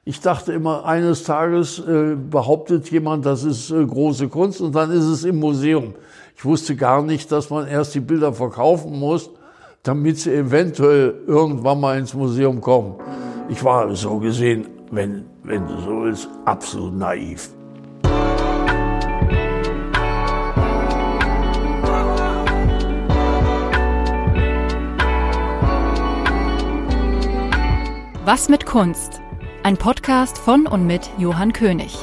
Ich dachte immer, eines Tages behauptet jemand, das ist große Kunst und dann ist es im Museum. Ich wusste gar nicht, dass man erst die Bilder verkaufen muss, damit sie eventuell irgendwann mal ins Museum kommen. Ich war so gesehen, wenn du so willst, absolut naiv. Was mit Kunst? Ein Podcast von und mit Johann König.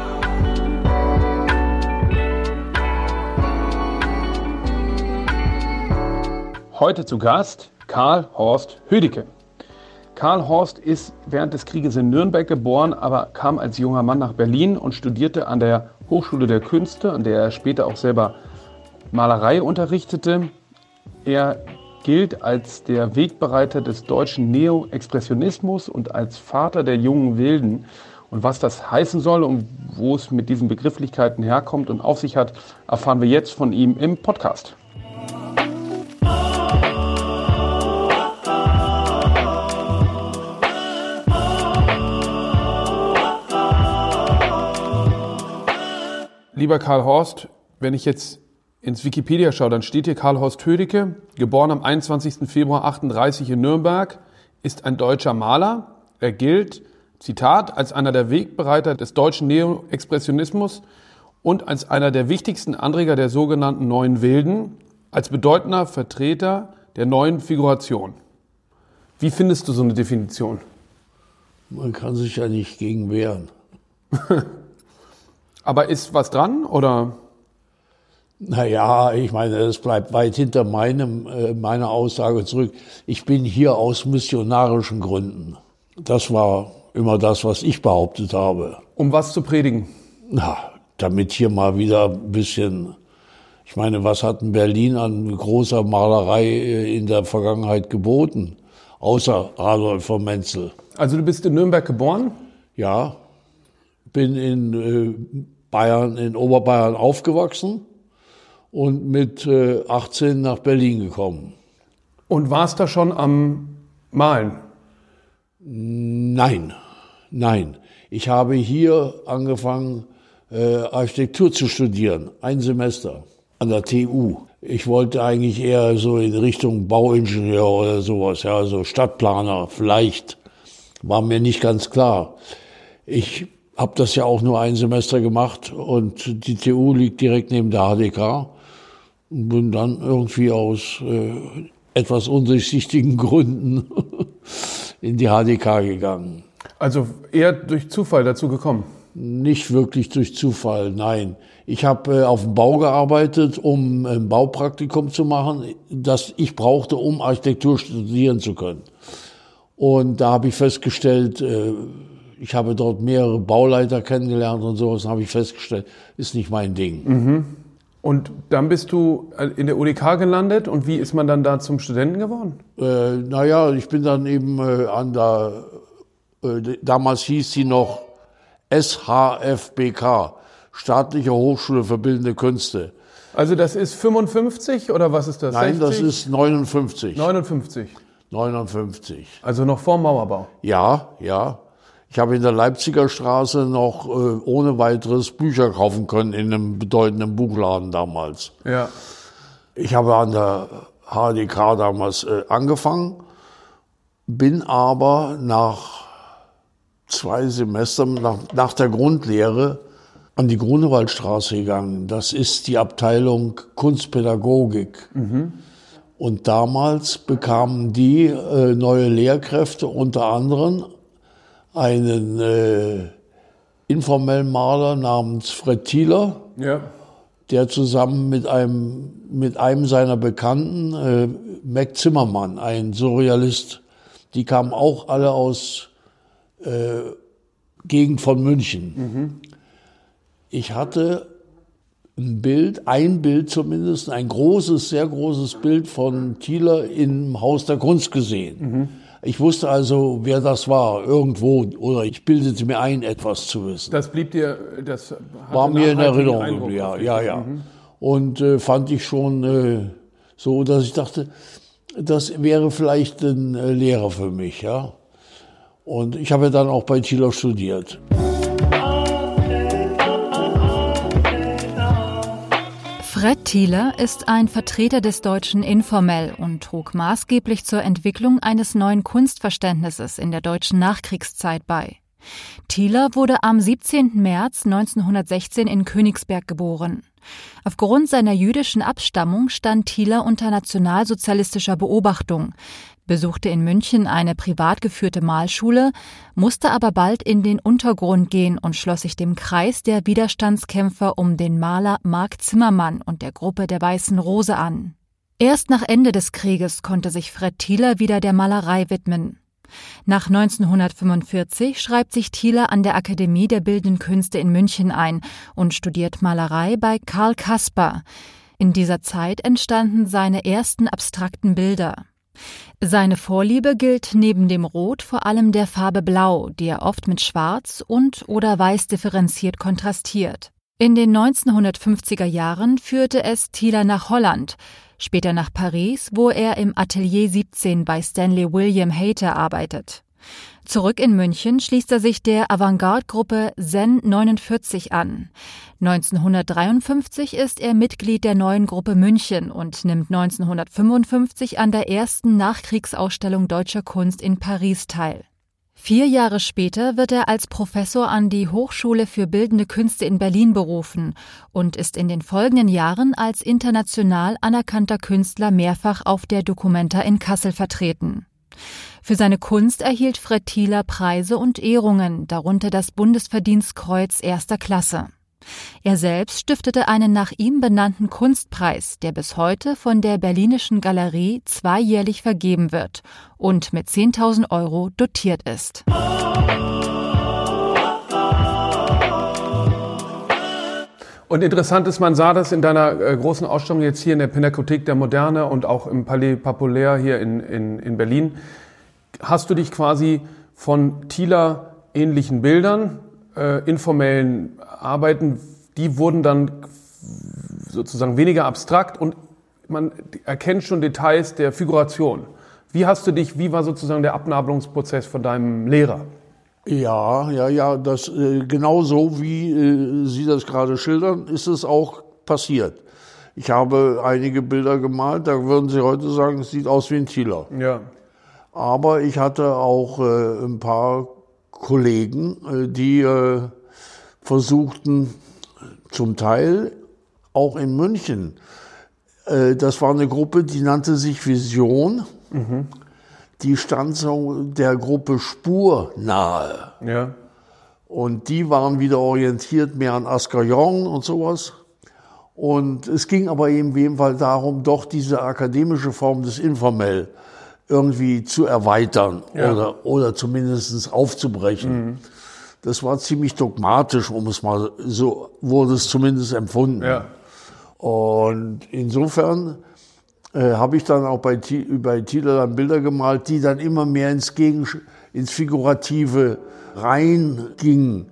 Heute zu Gast Karl Horst Hödicke. Karl Horst ist während des Krieges in Nürnberg geboren, aber kam als junger Mann nach Berlin und studierte an der Hochschule der Künste, an der er später auch selber Malerei unterrichtete. Er gilt als der Wegbereiter des deutschen Neo-Expressionismus und als Vater der jungen Wilden. Und was das heißen soll und wo es mit diesen Begrifflichkeiten herkommt und auf sich hat, erfahren wir jetzt von ihm im Podcast. Lieber Karl Horst, wenn ich jetzt ins Wikipedia schaue, dann steht hier Karl Horst Hödicke, geboren am 21. Februar 1938 in Nürnberg, ist ein deutscher Maler. Er gilt, Zitat, als einer der Wegbereiter des deutschen Neo-Expressionismus und als einer der wichtigsten Anreger der sogenannten Neuen Wilden, als bedeutender Vertreter der neuen Figuration. Wie findest du so eine Definition? Man kann sich ja nicht gegen wehren. Aber ist was dran, oder? Naja, ich meine, es bleibt weit hinter meiner Aussage zurück. Ich bin hier aus missionarischen Gründen. Das war immer das, was ich behauptet habe. Um was zu predigen? Na, damit hier mal wieder ein bisschen, ich meine, was hat in Berlin an großer Malerei in der Vergangenheit geboten? Außer Adolf von Menzel. Also du bist in Nürnberg geboren? Ja, bin in Bayern, in Oberbayern aufgewachsen. Und mit 18 nach Berlin gekommen. Und warst da schon am Malen? Nein. Ich habe hier angefangen, Architektur zu studieren. Ein Semester an der TU. Ich wollte eigentlich eher so in Richtung Bauingenieur oder sowas, ja, so Stadtplaner vielleicht. War mir nicht ganz klar. Ich habe das ja auch nur ein Semester gemacht und die TU liegt direkt neben der HDK. Und bin dann irgendwie aus etwas undurchsichtigen Gründen in die HDK gegangen. Also eher durch Zufall dazu gekommen? Nicht wirklich durch Zufall, nein. Ich habe auf dem Bau gearbeitet, um ein Baupraktikum zu machen, das ich brauchte, um Architektur studieren zu können. Und da habe ich festgestellt, ich habe dort mehrere Bauleiter kennengelernt und sowas, habe ich festgestellt, ist nicht mein Ding. Mhm. Und dann bist du in der UDK gelandet und wie ist man dann da zum Studenten geworden? Ich bin dann eben damals hieß sie noch SHFBK, Staatliche Hochschule für Bildende Künste. Also das ist 55 oder was ist das? Nein, 60? das ist 59. 59. Also noch vor dem Mauerbau? Ja. Ich habe in der Leipziger Straße noch ohne weiteres Bücher kaufen können in einem bedeutenden Buchladen damals. Ja. Ich habe an der HDK damals angefangen, bin aber nach 2 Semestern, nach der Grundlehre, an die Grunewaldstraße gegangen. Das ist die Abteilung Kunstpädagogik. Mhm. Und damals bekamen die neue Lehrkräfte, unter anderem einen informellen Maler namens Fred Thieler, ja, der zusammen mit einem seiner Bekannten, Mac Zimmermann, ein Surrealist, die kamen auch alle aus Gegend von München. Mhm. Ich hatte ein Bild zumindest, ein großes, sehr großes Bild von Thieler im Haus der Kunst gesehen. Mhm. Ich wusste also, wer das war, irgendwo, oder ich bildete mir ein, etwas zu wissen. Das blieb dir, das war mir in Erinnerung, ja. Mhm. Und fand ich schon so, dass ich dachte, das wäre vielleicht ein Lehrer für mich, ja. Und ich habe dann auch bei Thieler studiert. Fred Thieler ist ein Vertreter des Deutschen Informell und trug maßgeblich zur Entwicklung eines neuen Kunstverständnisses in der deutschen Nachkriegszeit bei. Thieler wurde am 17. März 1916 in Königsberg geboren. Aufgrund seiner jüdischen Abstammung stand Thieler unter nationalsozialistischer Beobachtung, besuchte in München eine privat geführte Malschule, musste aber bald in den Untergrund gehen und schloss sich dem Kreis der Widerstandskämpfer um den Maler Mark Zimmermann und der Gruppe der Weißen Rose an. Erst nach Ende des Krieges konnte sich Fred Thieler wieder der Malerei widmen. Nach 1945 schreibt sich Thieler an der Akademie der Bildenden Künste in München ein und studiert Malerei bei Karl Caspar. In dieser Zeit entstanden seine ersten abstrakten Bilder. Seine Vorliebe gilt neben dem Rot vor allem der Farbe Blau, die er oft mit Schwarz und/oder Weiß differenziert kontrastiert. In den 1950er Jahren führte es Thieler nach Holland, später nach Paris, wo er im Atelier 17 bei Stanley William Hayter arbeitet. Zurück in München schließt er sich der Avantgarde-Gruppe Zen 49 an. 1953 ist er Mitglied der Neuen Gruppe München und nimmt 1955 an der ersten Nachkriegsausstellung deutscher Kunst in Paris teil. 4 Jahre später wird er als Professor an die Hochschule für Bildende Künste in Berlin berufen und ist in den folgenden Jahren als international anerkannter Künstler mehrfach auf der Documenta in Kassel vertreten. Für seine Kunst erhielt Fred Thieler Preise und Ehrungen, darunter das Bundesverdienstkreuz 1. Klasse. Er selbst stiftete einen nach ihm benannten Kunstpreis, der bis heute von der Berlinischen Galerie zweijährlich vergeben wird und mit 10.000 € dotiert ist. Und interessant ist, man sah das in deiner großen Ausstellung jetzt hier in der Pinakothek der Moderne und auch im Palais Populaire hier in Berlin. Hast du dich quasi von Thieler ähnlichen Bildern, informellen Arbeiten, die wurden dann sozusagen weniger abstrakt und man erkennt schon Details der Figuration. Wie war sozusagen der Abnabelungsprozess von deinem Lehrer? Ja, das genau so, wie Sie das gerade schildern, ist es auch passiert. Ich habe einige Bilder gemalt, da würden Sie heute sagen, es sieht aus wie ein Thieler. Ja. Aber ich hatte auch ein paar Kollegen, die versuchten, zum Teil auch in München, das war eine Gruppe, die nannte sich Vision, die stand so der Gruppe Spur nahe. Ja. Und die waren wieder orientiert mehr an Ascayon und sowas. Und es ging aber eben in jedem Fall darum, doch diese akademische Form des Informell irgendwie zu erweitern, ja, oder zumindest aufzubrechen. Das war ziemlich dogmatisch, so wurde es zumindest empfunden. Ja. Und insofern habe ich dann auch bei Thieler dann Bilder gemalt, die dann immer mehr ins Figurative reingingen.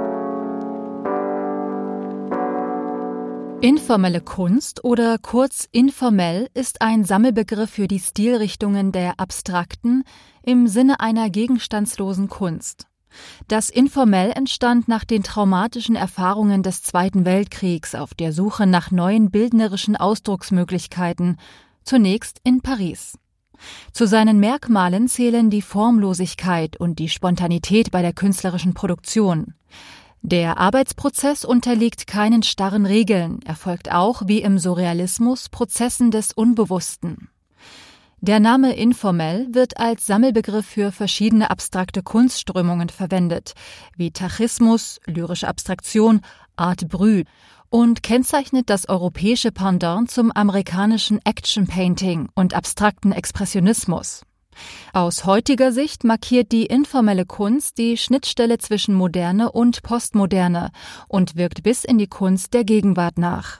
Informelle Kunst oder kurz informell ist ein Sammelbegriff für die Stilrichtungen der abstrakten im Sinne einer gegenstandslosen Kunst. Das Informell entstand nach den traumatischen Erfahrungen des Zweiten Weltkriegs auf der Suche nach neuen bildnerischen Ausdrucksmöglichkeiten, zunächst in Paris. Zu seinen Merkmalen zählen die Formlosigkeit und die Spontanität bei der künstlerischen Produktion. Der Arbeitsprozess unterliegt keinen starren Regeln, erfolgt auch wie im Surrealismus Prozessen des Unbewussten. Der Name informell wird als Sammelbegriff für verschiedene abstrakte Kunstströmungen verwendet, wie Tachismus, lyrische Abstraktion, Art Brut, und kennzeichnet das europäische Pendant zum amerikanischen Action Painting und abstrakten Expressionismus. Aus heutiger Sicht markiert die informelle Kunst die Schnittstelle zwischen Moderne und Postmoderne und wirkt bis in die Kunst der Gegenwart nach.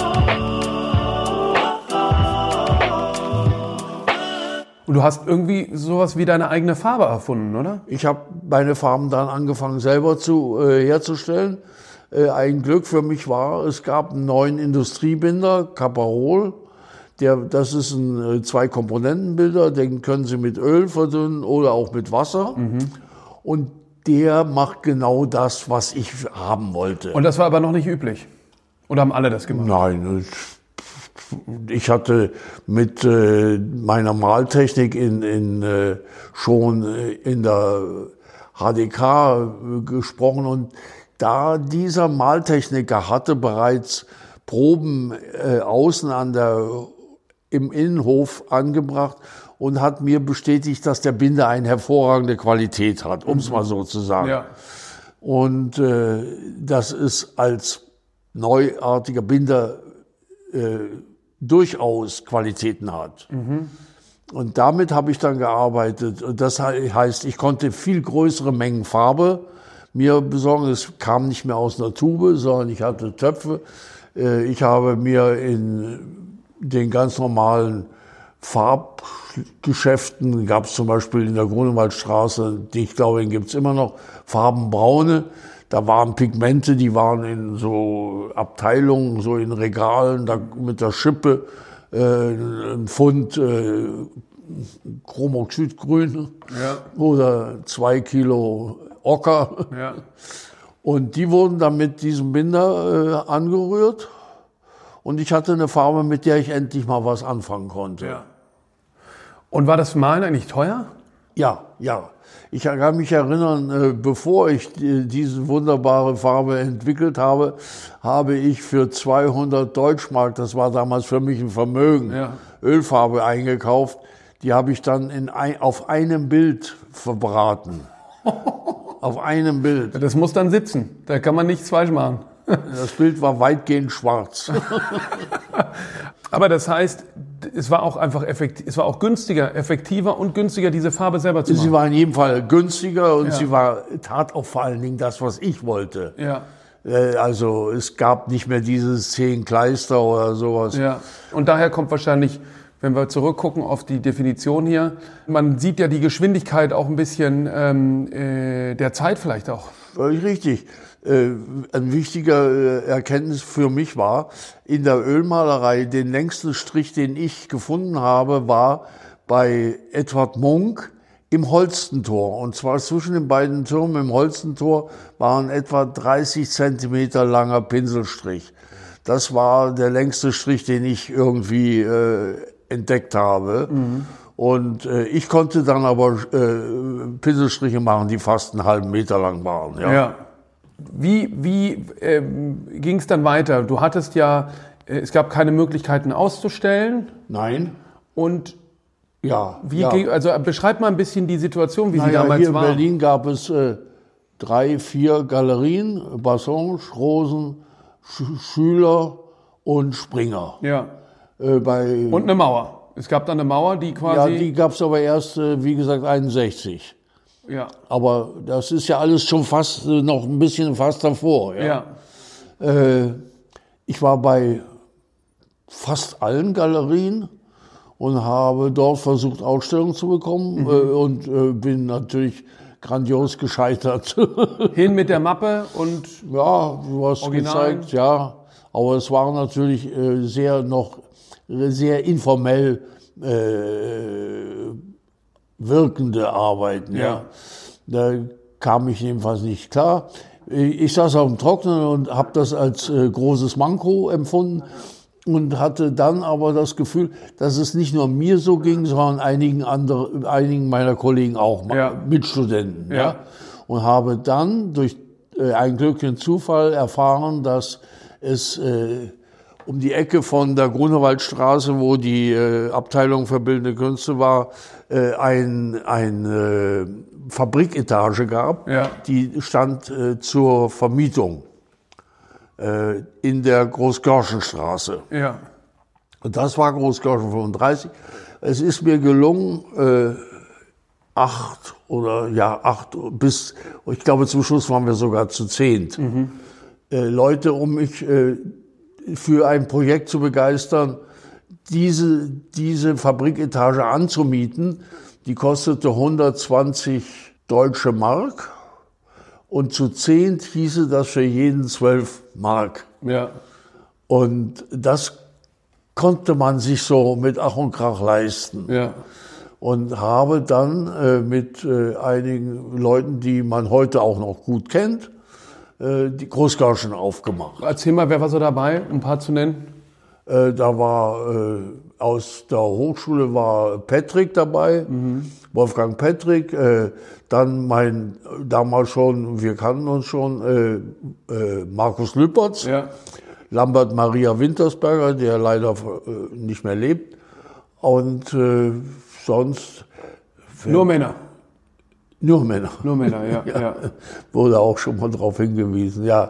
Und du hast irgendwie sowas wie deine eigene Farbe erfunden, oder? Ich habe meine Farben dann angefangen selber herzustellen. Ein Glück für mich war, es gab einen neuen Industriebinder, Caparol. Das ist ein 2-Komponenten-Bilder, den können Sie mit Öl verdünnen oder auch mit Wasser. und der macht genau das, was ich haben wollte. Und das war aber noch nicht üblich? Oder haben alle das gemacht? Nein, ich hatte mit meiner Maltechnik schon in der HDK gesprochen, und da dieser Maltechniker hatte bereits Proben außen im Innenhof angebracht und hat mir bestätigt, dass der Binder eine hervorragende Qualität hat, um es mal so zu sagen. Ja. Und das ist als neuartiger Binder durchaus Qualitäten hat. Und damit habe ich dann gearbeitet. Und das heißt, ich konnte viel größere Mengen Farbe mir besorgen. Es kam nicht mehr aus einer Tube, sondern ich hatte Töpfe. Ich habe mir in den ganz normalen Farbgeschäften, gab es zum Beispiel in der Grunewaldstraße, ich glaube, den gibt es immer noch, Farbenbraune. Da waren Pigmente, die waren in so Abteilungen, so in Regalen, da mit der Schippe, ein Pfund Chromoxydgrün oder 2 Kilo Ocker. Ja. Und die wurden dann mit diesem Binder angerührt. Und ich hatte eine Farbe, mit der ich endlich mal was anfangen konnte. Ja. Und war das Malen eigentlich teuer? Ja. Ich kann mich erinnern, bevor ich diese wunderbare Farbe entwickelt habe, habe ich für 200 Deutschmark, das war damals für mich ein Vermögen, Ölfarbe eingekauft. Die habe ich dann auf einem Bild verbraten. Auf einem Bild. Das muss dann sitzen. Da kann man nichts falsch machen. Das Bild war weitgehend schwarz. Aber das heißt, es war auch einfach es war auch effektiver und günstiger, diese Farbe selber zu machen. Sie war in jedem Fall günstiger und sie tat auch vor allen Dingen das, was ich wollte. Ja. Also es gab nicht mehr dieses 10 Kleister oder sowas. Ja. Und daher kommt wahrscheinlich, wenn wir zurückgucken auf die Definition hier, man sieht ja die Geschwindigkeit auch ein bisschen der Zeit vielleicht auch. Völlig richtig. Ein wichtiger Erkenntnis für mich war, in der Ölmalerei, den längsten Strich, den ich gefunden habe, war bei Edvard Munch im Holstentor. Und zwar zwischen den beiden Türmen im Holstentor war ein etwa 30 Zentimeter langer Pinselstrich. Das war der längste Strich, den ich irgendwie entdeckt habe. Und ich konnte dann aber Pinselstriche machen, die fast einen halben Meter lang waren. Ja. Wie ging es dann weiter? Du hattest es gab keine Möglichkeiten auszustellen. Nein. Und ging, also beschreib mal ein bisschen die Situation, wie sie damals hier war. In Berlin gab es 3, 4 Galerien, Bassange, Rosen, Schüler und Springer. Ja. Und eine Mauer. Es gab dann eine Mauer, die quasi... Ja, die gab es aber erst, wie gesagt, 61. Ja. Aber das ist ja alles schon fast noch ein bisschen fast davor. Ja. Ich war bei fast allen Galerien und habe dort versucht, Ausstellungen zu bekommen und bin natürlich grandios gescheitert. Hin mit der Mappe und ja, du hast gezeigt, ja. Aber es waren natürlich sehr informell wirkende Arbeiten. Ja. Da kam ich jedenfalls nicht klar. Ich saß auf dem Trocknen und habe das als großes Manko empfunden und hatte dann aber das Gefühl, dass es nicht nur mir so ging, sondern einigen meiner Kollegen auch, Mitstudenten. Ja. Und habe dann durch einen glücklichen Zufall erfahren, dass es um die Ecke von der Grunewaldstraße, wo die Abteilung für Bildende Künste war, eine Fabriketage gab, die stand zur Vermietung in der Großgörschenstraße. Ja. Und das war Großgörschen 35. Es ist mir gelungen, 8 bis, ich glaube zum Schluss waren wir sogar zu 10. Leute, um mich für ein Projekt zu begeistern, diese Fabriketage anzumieten. Die kostete 120 deutsche Mark und zu 10 hieße das für jeden 12 Mark. Ja. Und das konnte man sich so mit Ach und Krach leisten. Ja. und habe dann mit einigen Leuten, die man heute auch noch gut kennt, die Großgauschen aufgemacht. Erzähl mal, wer war so dabei, um ein paar zu nennen? Da war aus der Hochschule war Patrick dabei, Wolfgang Patrick, dann mein damals schon, wir kannten uns schon, Markus Lüpertz, Ja. Lambert Maria Wintersberger, der leider nicht mehr lebt, und sonst Nur Männer. nur Männer. Nur Männer, ja. Wurde auch schon mal darauf hingewiesen, ja.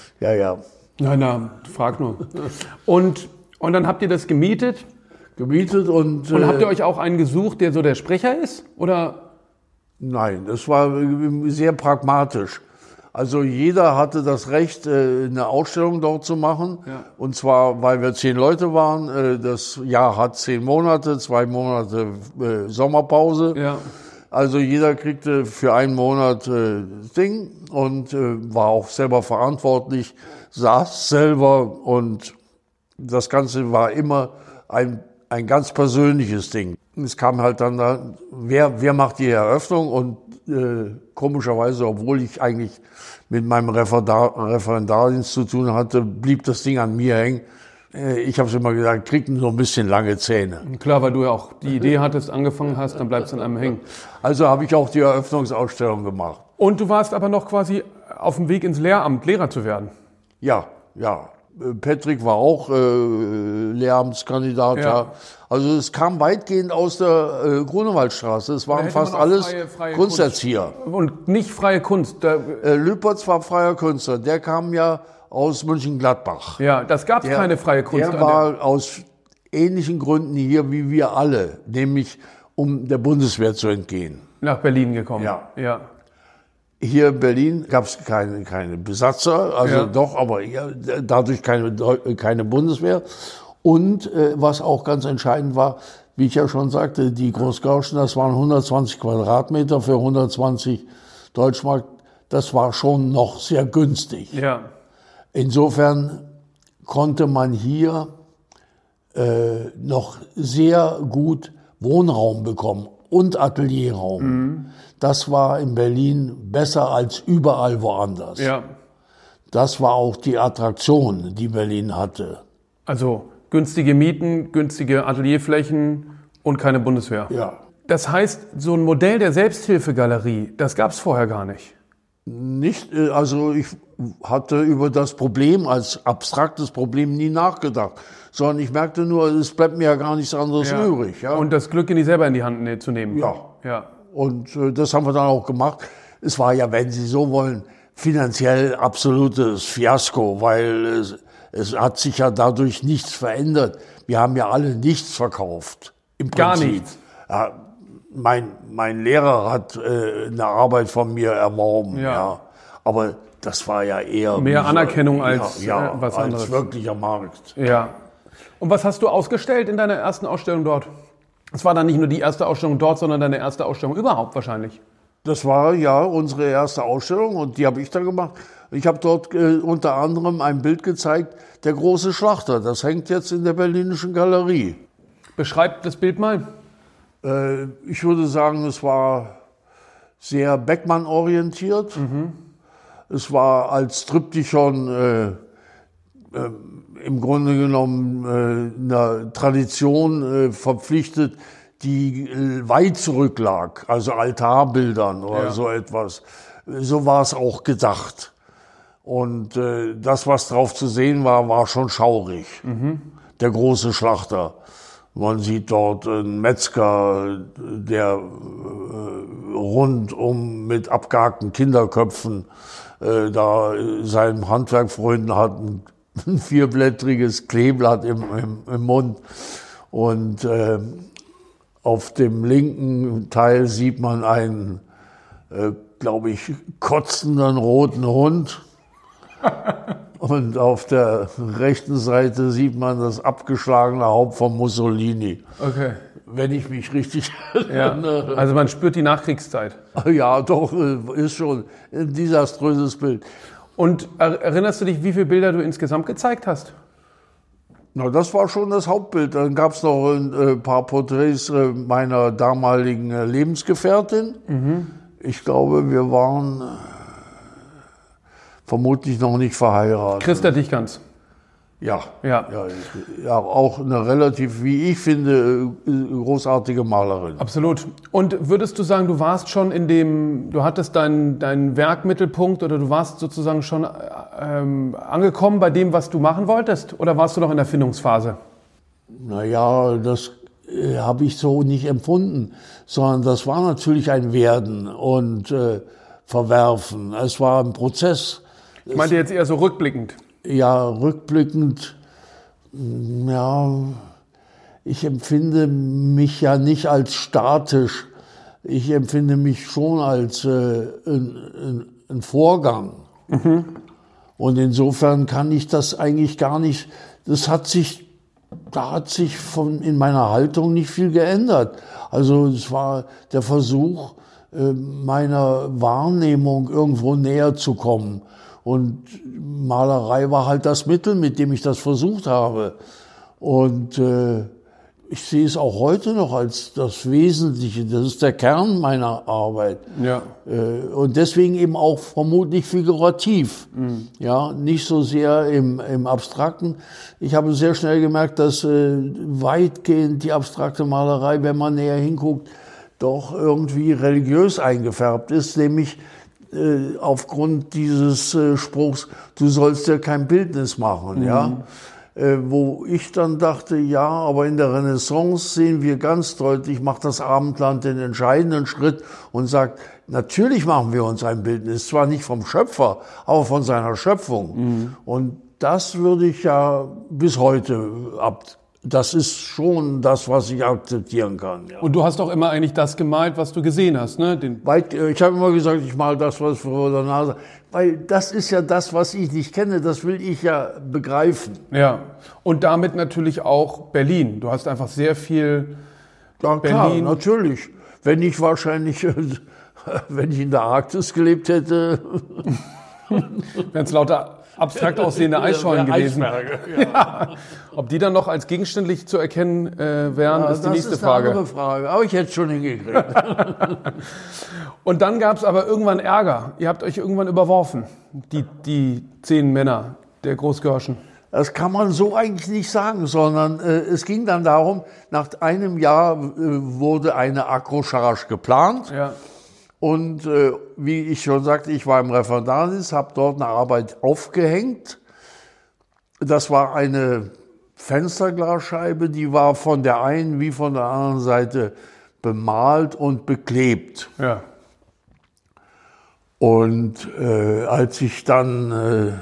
Na, frag nur. Und dann habt ihr das gemietet? Gemietet und Und habt ihr euch auch einen gesucht, der so der Sprecher ist? Oder? nein, das war sehr pragmatisch. Also jeder hatte das Recht, eine Ausstellung dort zu machen. Ja. Und zwar, weil wir 10 Leute waren. Das Jahr hat 10 Monate, 2 Monate Sommerpause. Ja. Also jeder kriegte für einen Monat das Ding und war auch selber verantwortlich, saß selber, und das Ganze war immer ein ganz persönliches Ding. Es kam halt dann da, wer macht die Eröffnung, und komischerweise, obwohl ich eigentlich mit meinem Referendardienst zu tun hatte, blieb das Ding an mir hängen. Ich habe es immer gesagt, kriegt so ein bisschen lange Zähne. Klar, weil du ja auch die Idee hattest, angefangen hast, dann bleibst du an einem hängen. Also habe ich auch die Eröffnungsausstellung gemacht. Und du warst aber noch quasi auf dem Weg ins Lehramt, Lehrer zu werden. Ja. Patrick war auch Lehramtskandidat. Ja. Also es kam weitgehend aus der Grunewaldstraße. Es waren hätte fast man auch alles freie Kunsterzieher. Und nicht freie Kunst. Lüpertz war freier Künstler. Der kam ja aus Mönchengladbach. Ja, das gab keine freie Kunst. Der war aus ähnlichen Gründen hier wie wir alle, nämlich um der Bundeswehr zu entgehen. Nach Berlin gekommen. Ja. Hier in Berlin gab es keine Besatzer, also doch, aber hier, dadurch keine Bundeswehr. Und was auch ganz entscheidend war, wie ich ja schon sagte, die Großgauschen, das waren 120 Quadratmeter für 120 Deutschmark. Das war schon noch sehr günstig. Ja. Insofern konnte man hier noch sehr gut Wohnraum bekommen und Atelierraum. Das war in Berlin besser als überall woanders. Ja. Das war auch die Attraktion, die Berlin hatte. Also günstige Mieten, günstige Atelierflächen und keine Bundeswehr. Ja. Das heißt, so ein Modell der Selbsthilfegalerie, das gab es vorher gar nicht. Nicht, also ich hatte über das Problem als abstraktes Problem nie nachgedacht, sondern ich merkte nur, es bleibt mir ja gar nichts anderes übrig. Ja? Und das Glück selber in die Hand zu nehmen. Ja. Und das haben wir dann auch gemacht. Es war ja, wenn Sie so wollen, finanziell absolutes Fiasko, weil es hat sich ja dadurch nichts verändert. Wir haben ja alle nichts verkauft. Im Prinzip. Gar nichts. Ja, mein Lehrer hat eine Arbeit von mir erworben. Ja. Aber das war ja eher mehr Anerkennung als was anderes. Als wirklicher Markt. Ja. Und was hast du ausgestellt in deiner ersten Ausstellung dort? Es war dann nicht nur die erste Ausstellung dort, sondern deine erste Ausstellung überhaupt wahrscheinlich. Das war ja unsere erste Ausstellung und die habe ich dann gemacht. Ich habe dort unter anderem ein Bild gezeigt, der große Schlachter. Das hängt jetzt in der Berlinischen Galerie. Beschreib das Bild mal. Ich würde sagen, es war sehr Beckmann-orientiert. Es war als Triptychon im Grunde genommen einer Tradition verpflichtet, die weit zurücklag, also Altarbildern oder so etwas. So war es auch gedacht. Und das, was drauf zu sehen war, war schon schaurig. Der große Schlachter. Man sieht dort einen Metzger, der rundum mit abgehackten Kinderköpfen da seinem Handwerkfreunden hat ein vierblättriges Kleeblatt im Mund. Und auf dem linken Teil sieht man einen, glaube ich, kotzenden roten Hund. Und auf der rechten Seite sieht man das abgeschlagene Haupt von Mussolini. Okay. Wenn ich mich richtig erinnere. Also man spürt die Nachkriegszeit. Ja, doch, ist schon ein desaströses Bild. Und erinnerst du dich, wie viele Bilder du insgesamt gezeigt hast? Na, das war schon das Hauptbild. Dann gab es noch ein paar Porträts meiner damaligen Lebensgefährtin. Ich glaube, wir waren vermutlich noch nicht verheiratet. Christa Dichgans. Ja, auch eine relativ, wie ich finde, großartige Malerin. Absolut. Und würdest du sagen, du warst schon du hattest deinen Werkmittelpunkt oder du warst sozusagen schon angekommen bei dem, was du machen wolltest? Oder warst du noch in der Findungsphase? Naja, das habe ich so nicht empfunden, sondern das war natürlich ein Werden und Verwerfen. Es war ein Prozess. Ich meinte jetzt eher so rückblickend. Ja, rückblickend, ja, ich empfinde mich ja nicht als statisch. Ich empfinde mich schon als ein Vorgang. Und insofern kann ich das eigentlich gar nicht, da hat sich in meiner Haltung nicht viel geändert. Also es war der Versuch, meiner Wahrnehmung irgendwo näher zu kommen. Und Malerei war halt das Mittel, mit dem ich das versucht habe. Und ich sehe es auch heute noch als das Wesentliche. Das ist der Kern meiner Arbeit. Ja. Und deswegen eben auch vermutlich figurativ. Ja, nicht so sehr im Abstrakten. Ich habe sehr schnell gemerkt, dass weitgehend die abstrakte Malerei, wenn man näher hinguckt, doch irgendwie religiös eingefärbt ist, nämlich aufgrund dieses Spruchs, du sollst ja kein Bildnis machen, ja. Wo ich dann dachte, ja, aber in der Renaissance sehen wir ganz deutlich, macht das Abendland den entscheidenden Schritt und sagt, natürlich machen wir uns ein Bildnis, zwar nicht vom Schöpfer, aber von seiner Schöpfung. Und das würde ich ja bis heute das ist schon das, was ich akzeptieren kann. Ja. Und du hast auch immer eigentlich das gemalt, was du gesehen hast, ne? Ich habe immer gesagt, ich male das, was vor der Nase. Weil das ist ja das, was ich nicht kenne, das will ich ja begreifen. Ja, und damit natürlich auch Berlin. Du hast einfach sehr viel Berlin. Klar, natürlich. Wenn ich in der Arktis gelebt hätte... Wären es lauter abstrakt aussehende Eisschollen gewesen. Ja. Ob die dann noch als gegenständlich zu erkennen wären, ist die nächste Frage. Das ist eine andere Frage, aber ich hätte es schon hingekriegt. Und dann gab es aber irgendwann Ärger. Ihr habt euch irgendwann überworfen, die 10 Männer der Großgörschen. Das kann man so eigentlich nicht sagen, sondern es ging dann darum, nach einem Jahr wurde eine Accrochage geplant. Ja. Und wie ich schon sagte, ich war im Referendariat, habe dort eine Arbeit aufgehängt. Das war eine Fensterglasscheibe, die war von der einen wie von der anderen Seite bemalt und beklebt. Ja. Und als ich dann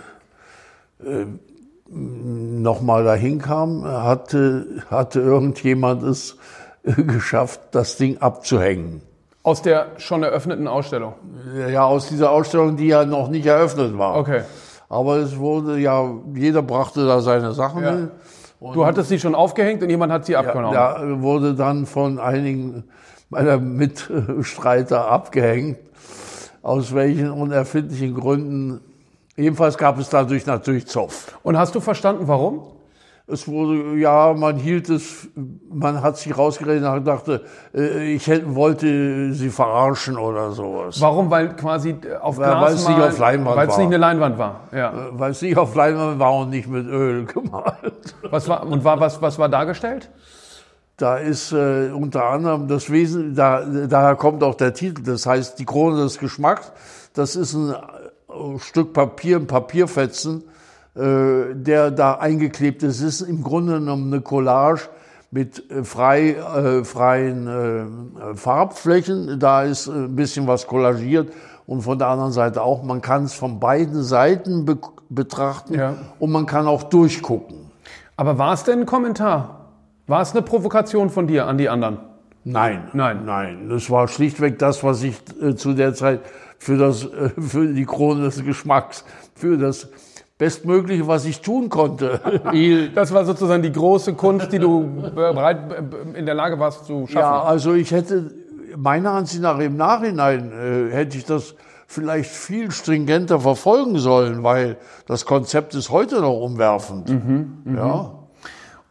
nochmal dahin kam, hatte irgendjemand es geschafft, das Ding abzuhängen. Aus der schon eröffneten Ausstellung? Ja, aus dieser Ausstellung, die ja noch nicht eröffnet war. Okay. Aber es wurde ja, jeder brachte da seine Sachen mit. Und du hattest sie schon aufgehängt und jemand hat sie abgenommen? Ja, wurde dann von einigen meiner Mitstreiter abgehängt. Aus welchen unerfindlichen Gründen. Jedenfalls gab es dadurch natürlich Zoff. Und hast du verstanden, warum? Es wurde, ja, man hat sich rausgeredet und dachte, ich wollte sie verarschen oder sowas. Warum? Weil quasi auf Glas weil es nicht auf Leinwand war. Weil es nicht eine Leinwand war, ja. Weil es nicht auf Leinwand war und nicht mit Öl gemalt. Was war dargestellt? Da ist unter anderem das Wesen, daher kommt auch der Titel, das heißt die Krone des Geschmacks. Das ist ein Stück Papier, ein Papierfetzen, der da eingeklebt ist. Es ist im Grunde genommen eine Collage mit freien Farbflächen. Da ist ein bisschen was kollagiert und von der anderen Seite auch. Man kann es von beiden Seiten betrachten und man kann auch durchgucken. Aber war es denn ein Kommentar? War es eine Provokation von dir an die anderen? Nein. Das war schlichtweg das, was ich zu der Zeit für die Krone des Geschmacks, für das Bestmögliche, was ich tun konnte. Das war sozusagen die große Kunst, die du bereit in der Lage warst zu schaffen. Ja, also ich hätte, meiner Ansicht nach im Nachhinein, hätte ich das vielleicht viel stringenter verfolgen sollen, weil das Konzept ist heute noch umwerfend. Ja.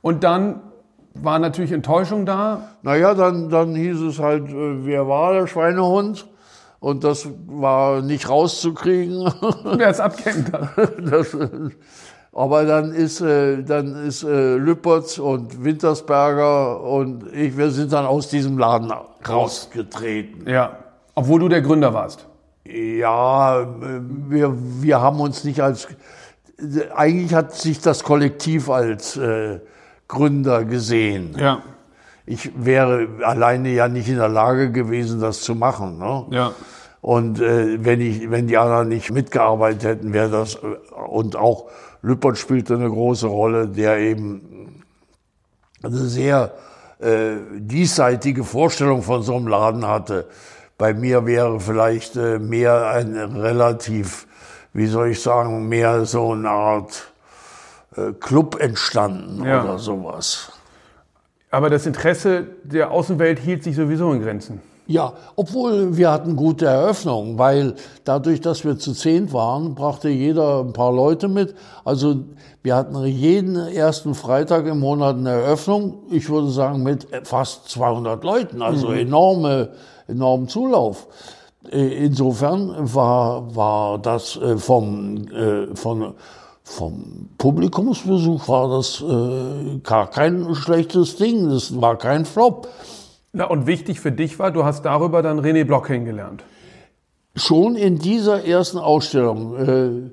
Und dann war natürlich Enttäuschung da. Naja, dann hieß es halt, wer war der Schweinehund? Und das war nicht rauszukriegen. Wer es abgehängt hat. Aber dann ist Lüpertz und Wintersberger und ich, wir sind dann aus diesem Laden rausgetreten. Ja, obwohl du der Gründer warst. Ja, wir haben uns nicht eigentlich hat sich das Kollektiv als Gründer gesehen. Ja. Ich wäre alleine ja nicht in der Lage gewesen, das zu machen. Ne? Ja. Und wenn die anderen nicht mitgearbeitet hätten, wäre das, und auch Lüppert spielte eine große Rolle, der eben eine sehr diesseitige Vorstellung von so einem Laden hatte. Bei mir wäre vielleicht mehr ein relativ, wie soll ich sagen, mehr so eine Art Club entstanden oder sowas. Aber das Interesse der Außenwelt hielt sich sowieso in Grenzen. Ja, obwohl wir hatten gute Eröffnungen, weil dadurch, dass wir zu 10 waren, brachte jeder ein paar Leute mit. Also wir hatten jeden ersten Freitag im Monat eine Eröffnung, ich würde sagen mit fast 200 Leuten, also enormen Zulauf. Insofern war das vom Publikumsbesuch war das gar kein schlechtes Ding, das war kein Flop. Na, und wichtig für dich war, du hast darüber dann René Block kennengelernt. Schon in dieser ersten Ausstellung.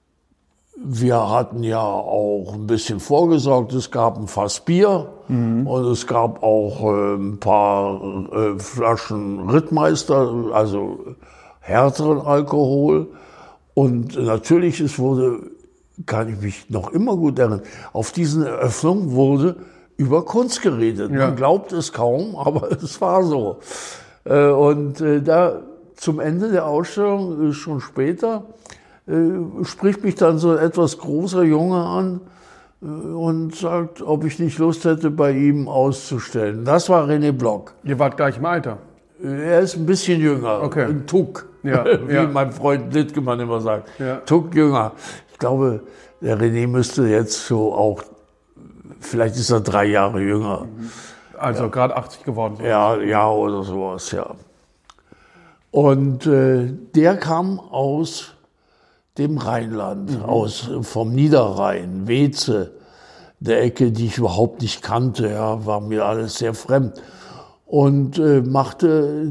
Wir hatten ja auch ein bisschen vorgesorgt, es gab ein Fass Bier und es gab auch ein paar Flaschen Rittmeister, also härteren Alkohol. Und natürlich, kann ich mich noch immer gut erinnern, auf diesen Eröffnungen wurde über Kunst geredet. Man glaubt es kaum, aber es war so. Und da zum Ende der Ausstellung, schon später, spricht mich dann so ein etwas großer Junge an und sagt, ob ich nicht Lust hätte, bei ihm auszustellen. Das war René Block. Ihr wart gleich im Alter. Er ist ein bisschen jünger, ein Tuck, wie mein Freund Littgemann immer sagt. Ja. Tuck jünger. Ich glaube, der René müsste jetzt so auch, vielleicht ist er 3 Jahre jünger. Also gerade 80 geworden. So. Ja, oder sowas, ja. Und der kam aus dem Rheinland, vom Niederrhein, Weze, der Ecke, die ich überhaupt nicht kannte, war mir alles sehr fremd. Und machte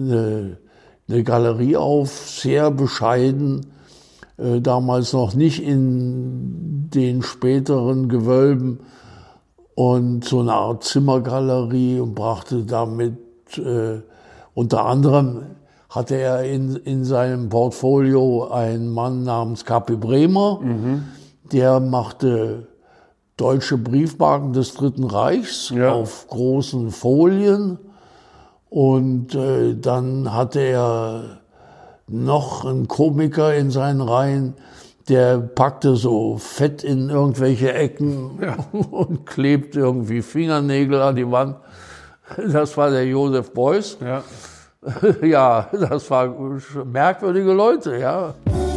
eine Galerie auf, sehr bescheiden, damals noch nicht in den späteren Gewölben, und so eine Art Zimmergalerie, und brachte damit, unter anderem hatte er in seinem Portfolio einen Mann namens Capi Bremer, der machte deutsche Briefmarken des Dritten Reichs auf großen Folien. Und dann hatte er noch einen Komiker in seinen Reihen, der packte so Fett in irgendwelche Ecken und klebte irgendwie Fingernägel an die Wand. Das war der Josef Beuys. Ja. Ja, das waren merkwürdige Leute, ja.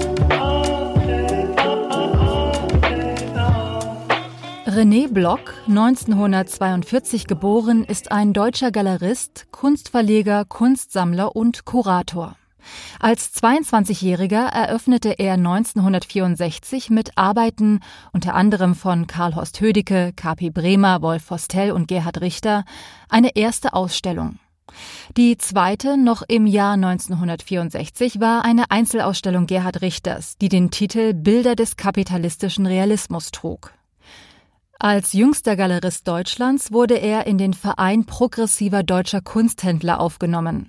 René Block, 1942 geboren, ist ein deutscher Galerist, Kunstverleger, Kunstsammler und Kurator. Als 22-Jähriger eröffnete er 1964 mit Arbeiten unter anderem von Carl Horst Hödicke, Capi Bremer, Wolf Vostell und Gerhard Richter eine erste Ausstellung. Die zweite, noch im Jahr 1964, war eine Einzelausstellung Gerhard Richters, die den Titel Bilder des kapitalistischen Realismus trug. Als jüngster Galerist Deutschlands wurde er in den Verein progressiver deutscher Kunsthändler aufgenommen.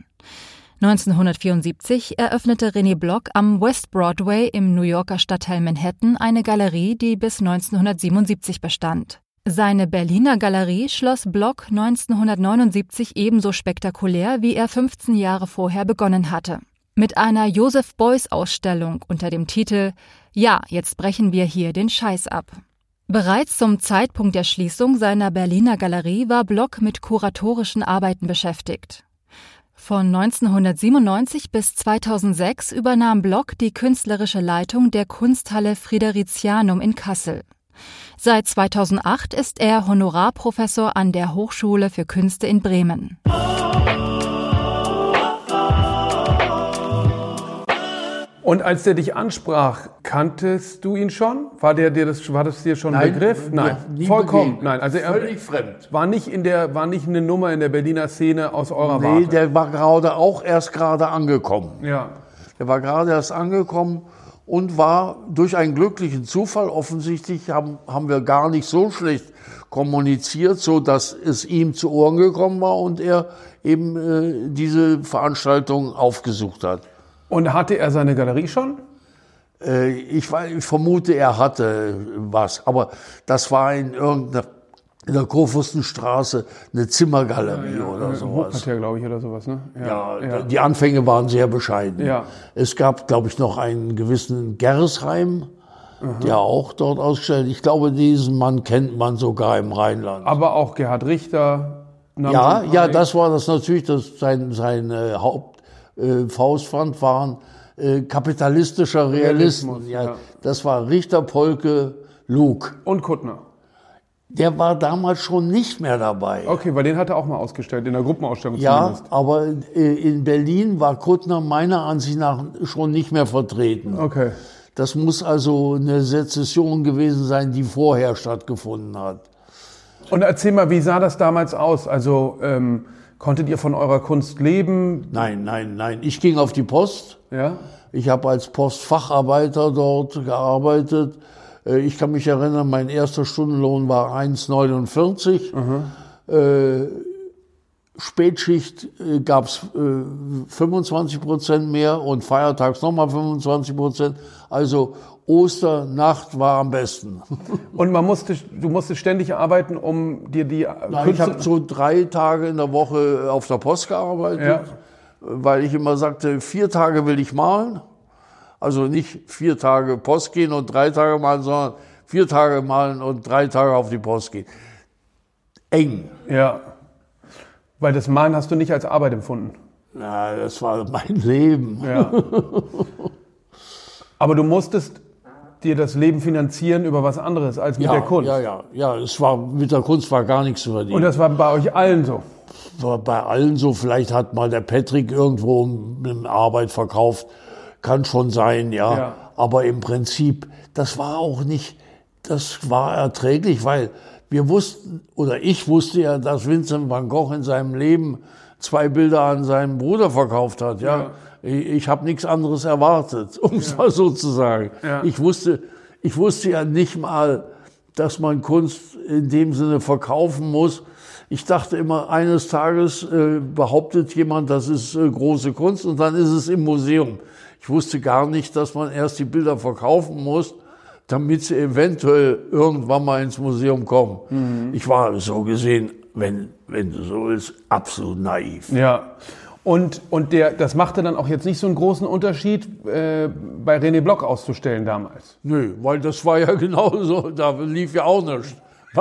1974 eröffnete René Block am West Broadway im New Yorker Stadtteil Manhattan eine Galerie, die bis 1977 bestand. Seine Berliner Galerie schloss Block 1979 ebenso spektakulär, wie er 15 Jahre vorher begonnen hatte. Mit einer Josef Beuys-Ausstellung unter dem Titel »Ja, jetzt brechen wir hier den Scheiß ab«. Bereits zum Zeitpunkt der Schließung seiner Berliner Galerie war Block mit kuratorischen Arbeiten beschäftigt. Von 1997 bis 2006 übernahm Block die künstlerische Leitung der Kunsthalle Fridericianum in Kassel. Seit 2008 ist er Honorarprofessor an der Hochschule für Künste in Bremen. Und als der dich ansprach, kanntest du ihn schon? War das dir schon ein Begriff? Nein, vollkommen. Nein, also er völlig fremd. War nicht eine Nummer in der Berliner Szene aus eurer Warte. Nee, der war erst gerade angekommen. Ja. Der war gerade erst angekommen und war durch einen glücklichen Zufall, offensichtlich haben wir gar nicht so schlecht kommuniziert, so dass es ihm zu Ohren gekommen war und er eben diese Veranstaltung aufgesucht hat. Und hatte er seine Galerie schon? Ich vermute, er hatte was, aber das war in der Kurfürstenstraße eine Zimmergalerie oder sowas. Hochquartier, glaube ich, oder sowas, ne? Ja, die Anfänge waren sehr bescheiden. Ja. Es gab, glaube ich, noch einen gewissen Gerresheim, der auch dort ausgestellt. Ich glaube, diesen Mann kennt man sogar im Rheinland. Aber auch Gerhard Richter. Ja, das war das natürlich, sein Hauptfaustpfand waren kapitalistischer Realisten. Ja. Das war Richter, Polke, Luke. Und Kuttner. Der war damals schon nicht mehr dabei. Okay, weil den hat er auch mal ausgestellt, in der Gruppenausstellung zumindest. Ja, aber in Berlin war Kuttner meiner Ansicht nach schon nicht mehr vertreten. Okay. Das muss also eine Sezession gewesen sein, die vorher stattgefunden hat. Und erzähl mal, wie sah das damals aus? Also konntet ihr von eurer Kunst leben? Nein. Ich ging auf die Post. Ja. Ich habe als Postfacharbeiter dort gearbeitet. Ich kann mich erinnern, mein erster Stundenlohn war 1,49. Spätschicht gab's 25% mehr und feiertags nochmal 25%. Also Osternacht war am besten. Und du musstest ständig arbeiten, um dir die Künste... Ich habe so 3 Tage in der Woche auf der Post gearbeitet, weil ich immer sagte, 4 Tage will ich malen. Also nicht 4 Tage Post gehen und 3 Tage malen, sondern 4 Tage malen und 3 Tage auf die Post gehen. Eng. Ja. Weil das Malen hast du nicht als Arbeit empfunden. Na, das war mein Leben. Ja. Aber du musstest dir das Leben finanzieren über was anderes als mit der Kunst. Ja, mit der Kunst war gar nichts zu verdienen. Und das war bei euch allen so? War bei allen so. Vielleicht hat mal der Patrick irgendwo eine Arbeit verkauft. Kann schon sein, ja. Aber im Prinzip, das war erträglich, weil ich wusste ja, dass Vincent van Gogh in seinem Leben 2 Bilder an seinen Bruder verkauft hat, ja. Ich habe nichts anderes erwartet, um es mal so zu sagen. Ja. Ich wusste ja nicht mal, dass man Kunst in dem Sinne verkaufen muss. Ich dachte immer, eines Tages behauptet jemand, das ist große Kunst und dann ist es im Museum. Ich wusste gar nicht, dass man erst die Bilder verkaufen muss, damit sie eventuell irgendwann mal ins Museum kommen. Mhm. Ich war so gesehen, wenn du so willst, absolut naiv. Ja. Und das machte dann auch jetzt nicht so einen großen Unterschied, bei René Block auszustellen damals? Nö, weil das war ja genauso, da lief ja auch nichts.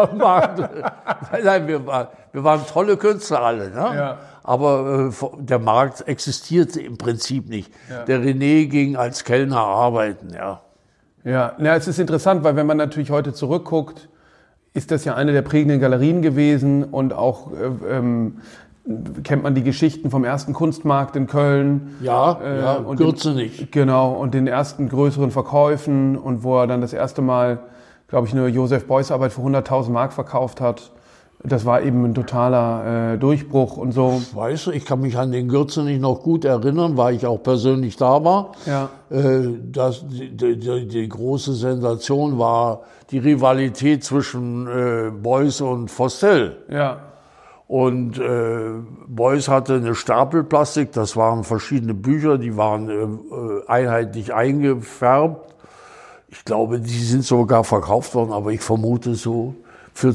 Nein, wir waren tolle Künstler alle, ne? Ja. Aber der Markt existierte im Prinzip nicht. Ja. Der René ging als Kellner arbeiten, ja. Ja, es ist interessant, weil wenn man natürlich heute zurückguckt, ist das ja eine der prägenden Galerien gewesen und auch kennt man die Geschichten vom ersten Kunstmarkt in Köln. Und Gürzenich. Genau, und den ersten größeren Verkäufen und wo er dann das erste Mal, glaube ich, eine Josef Beuys Arbeit für 100.000 Mark verkauft hat. Das war eben ein totaler Durchbruch und so. Weißt du, ich kann mich an den Gürzenich noch gut erinnern, weil ich auch persönlich da war. Ja. Die große Sensation war die Rivalität zwischen Beuys und Fostel. Ja. Und Beuys hatte eine Stapelplastik, das waren verschiedene Bücher, die waren einheitlich eingefärbt. Ich glaube, die sind sogar verkauft worden, aber ich vermute so für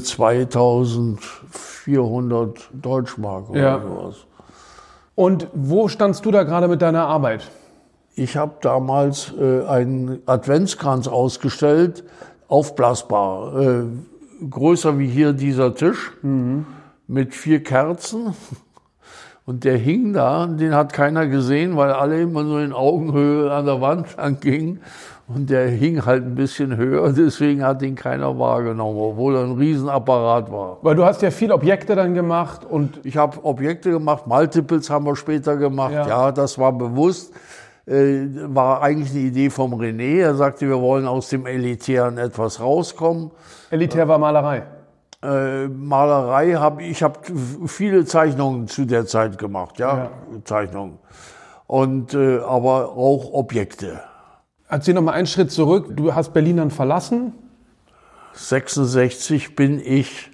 2.400 Deutschmark oder sowas. Und wo standst du da gerade mit deiner Arbeit? Ich habe damals einen Adventskranz ausgestellt, aufblasbar, größer wie hier dieser Tisch, mit 4 Kerzen. Und der hing da, den hat keiner gesehen, weil alle immer nur in Augenhöhe an der Wand anggingen. Und der hing halt ein bisschen höher, deswegen hat ihn keiner wahrgenommen, obwohl er ein Riesenapparat war. Weil du hast ja viele Objekte dann gemacht und... Ich habe Objekte gemacht, Multiples haben wir später gemacht, ja das war bewusst. War eigentlich eine Idee vom René. Er sagte, wir wollen aus dem Elitären etwas rauskommen. Elitär war Malerei? Malerei ich habe viele Zeichnungen zu der Zeit gemacht, Zeichnungen. Und aber auch Objekte. Erzähl noch mal einen Schritt zurück. Du hast Berlin dann verlassen? 1966 bin ich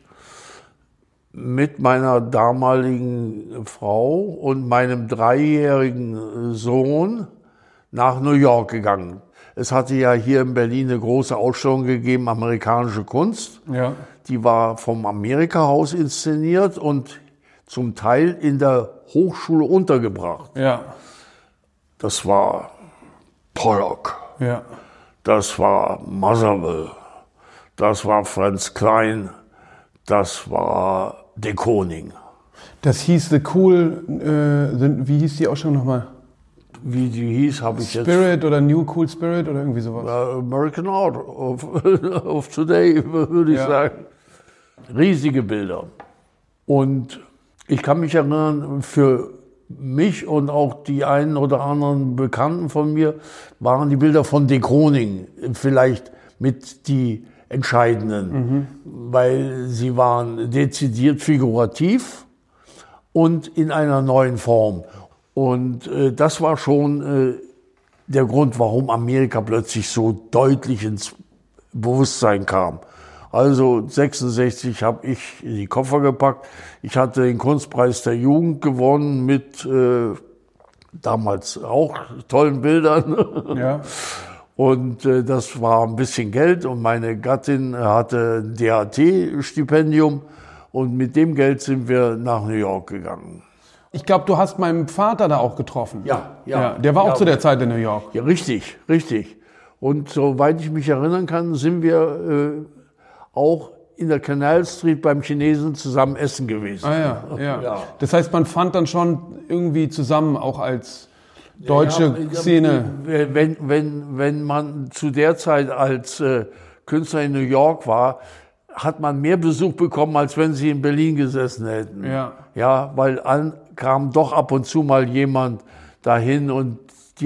mit meiner damaligen Frau und meinem 3-jährigen Sohn nach New York gegangen. Es hatte ja hier in Berlin eine große Ausstellung gegeben, amerikanische Kunst. Ja. Die war vom Amerika-Haus inszeniert und zum Teil in der Hochschule untergebracht. Ja. Das war Pollock. Ja. Das war Musserville. Das war Franz Klein. Das war de Kooning. Das hieß wie hieß die Ausstellung nochmal? Wie die hieß, habe ich jetzt... Spirit oder New Cool Spirit oder irgendwie sowas? American Art of Today, würde ich sagen. Riesige Bilder. Und ich kann mich erinnern, für mich und auch die einen oder anderen Bekannten von mir waren die Bilder von de Kooning vielleicht mit die entscheidenden, weil sie waren dezidiert figurativ und in einer neuen Form. Und das war schon der Grund, warum Amerika plötzlich so deutlich ins Bewusstsein kam. Also 66 habe ich die Koffer gepackt. Ich hatte den Kunstpreis der Jugend gewonnen mit damals auch tollen Bildern. Ja. Und das war ein bisschen Geld und meine Gattin hatte ein DAT-Stipendium und mit dem Geld sind wir nach New York gegangen. Ich glaube, du hast meinen Vater da auch getroffen. Ja. Der war auch zu der Zeit in New York. Ja, richtig. Und soweit ich mich erinnern kann, sind wir auch in der Canal Street beim Chinesen zusammen essen gewesen. Ah ja. Das heißt, man fand dann schon irgendwie zusammen auch als deutsche Szene. Wenn man zu der Zeit als Künstler in New York war, hat man mehr Besuch bekommen, als wenn sie in Berlin gesessen hätten. Ja, weil kam doch ab und zu mal jemand dahin und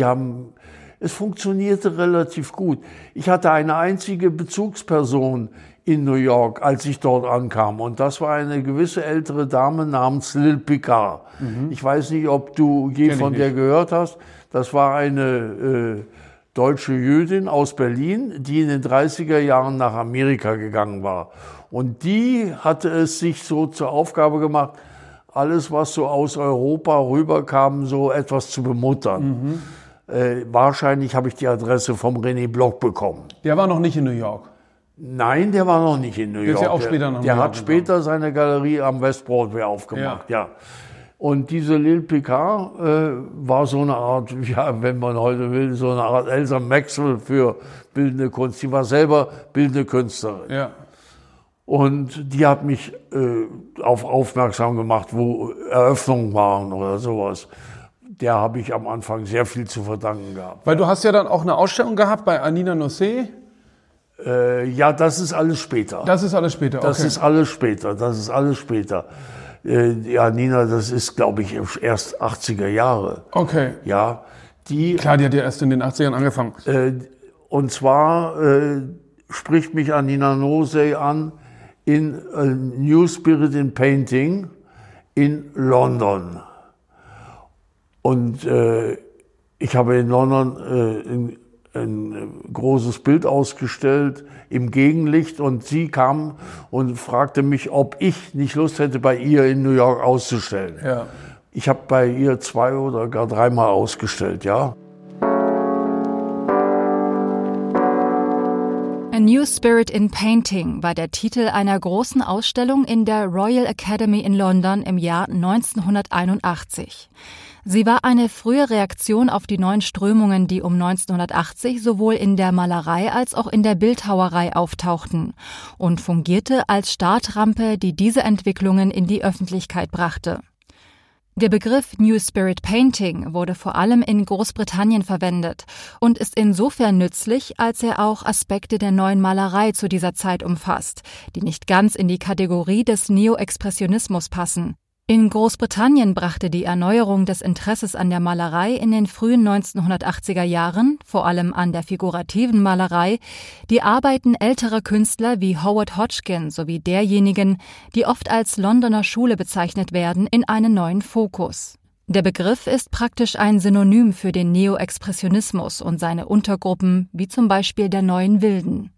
es funktionierte relativ gut. Ich hatte eine einzige Bezugsperson in New York, als ich dort ankam. Und das war eine gewisse ältere Dame namens Lil Picard. Ich weiß nicht, ob du je von der gehört hast. Das war eine deutsche Jüdin aus Berlin, die in den 30er Jahren nach Amerika gegangen war. Und die hatte es sich so zur Aufgabe gemacht, alles, was so aus Europa rüberkam, so etwas zu bemuttern. Wahrscheinlich habe ich die Adresse vom René Block bekommen. Der war noch nicht in New York? Nein, der war noch nicht in New York. Der ist ja auch später nach New York. Der hat später seine Galerie am West Broadway aufgemacht, ja. Und diese Lil Picard war so eine Art, wenn man heute will, so eine Art Elsa Maxwell für bildende Kunst. Die war selber bildende Künstlerin. Ja. Und die hat mich aufmerksam gemacht, wo Eröffnungen waren oder sowas. Der habe ich am Anfang sehr viel zu verdanken gehabt. Weil du hast ja dann auch eine Ausstellung gehabt bei Anina Nosé. Ja, das ist alles später. Das ist alles später, okay. Das ist alles später. Ja, Nina, das ist, glaube ich, erst 80er Jahre. Okay. Ja, klar, die hat ja erst in den 80ern angefangen. Und zwar spricht mich Anina Nosé an in New Spirit in Painting in London. Und ich habe in London ein großes Bild ausgestellt im Gegenlicht und sie kam und fragte mich, ob ich nicht Lust hätte, bei ihr in New York auszustellen. Ja. Ich habe bei ihr 2 oder gar 3 Mal ausgestellt, ja. A New Spirit in Painting war der Titel einer großen Ausstellung in der Royal Academy in London im Jahr 1981. Sie war eine frühe Reaktion auf die neuen Strömungen, die um 1980 sowohl in der Malerei als auch in der Bildhauerei auftauchten und fungierte als Startrampe, die diese Entwicklungen in die Öffentlichkeit brachte. Der Begriff New Spirit Painting wurde vor allem in Großbritannien verwendet und ist insofern nützlich, als er auch Aspekte der neuen Malerei zu dieser Zeit umfasst, die nicht ganz in die Kategorie des Neo-Expressionismus passen. In Großbritannien brachte die Erneuerung des Interesses an der Malerei in den frühen 1980er Jahren, vor allem an der figurativen Malerei, die Arbeiten älterer Künstler wie Howard Hodgkin sowie derjenigen, die oft als Londoner Schule bezeichnet werden, in einen neuen Fokus. Der Begriff ist praktisch ein Synonym für den Neo-Expressionismus und seine Untergruppen, wie zum Beispiel der Neuen Wilden.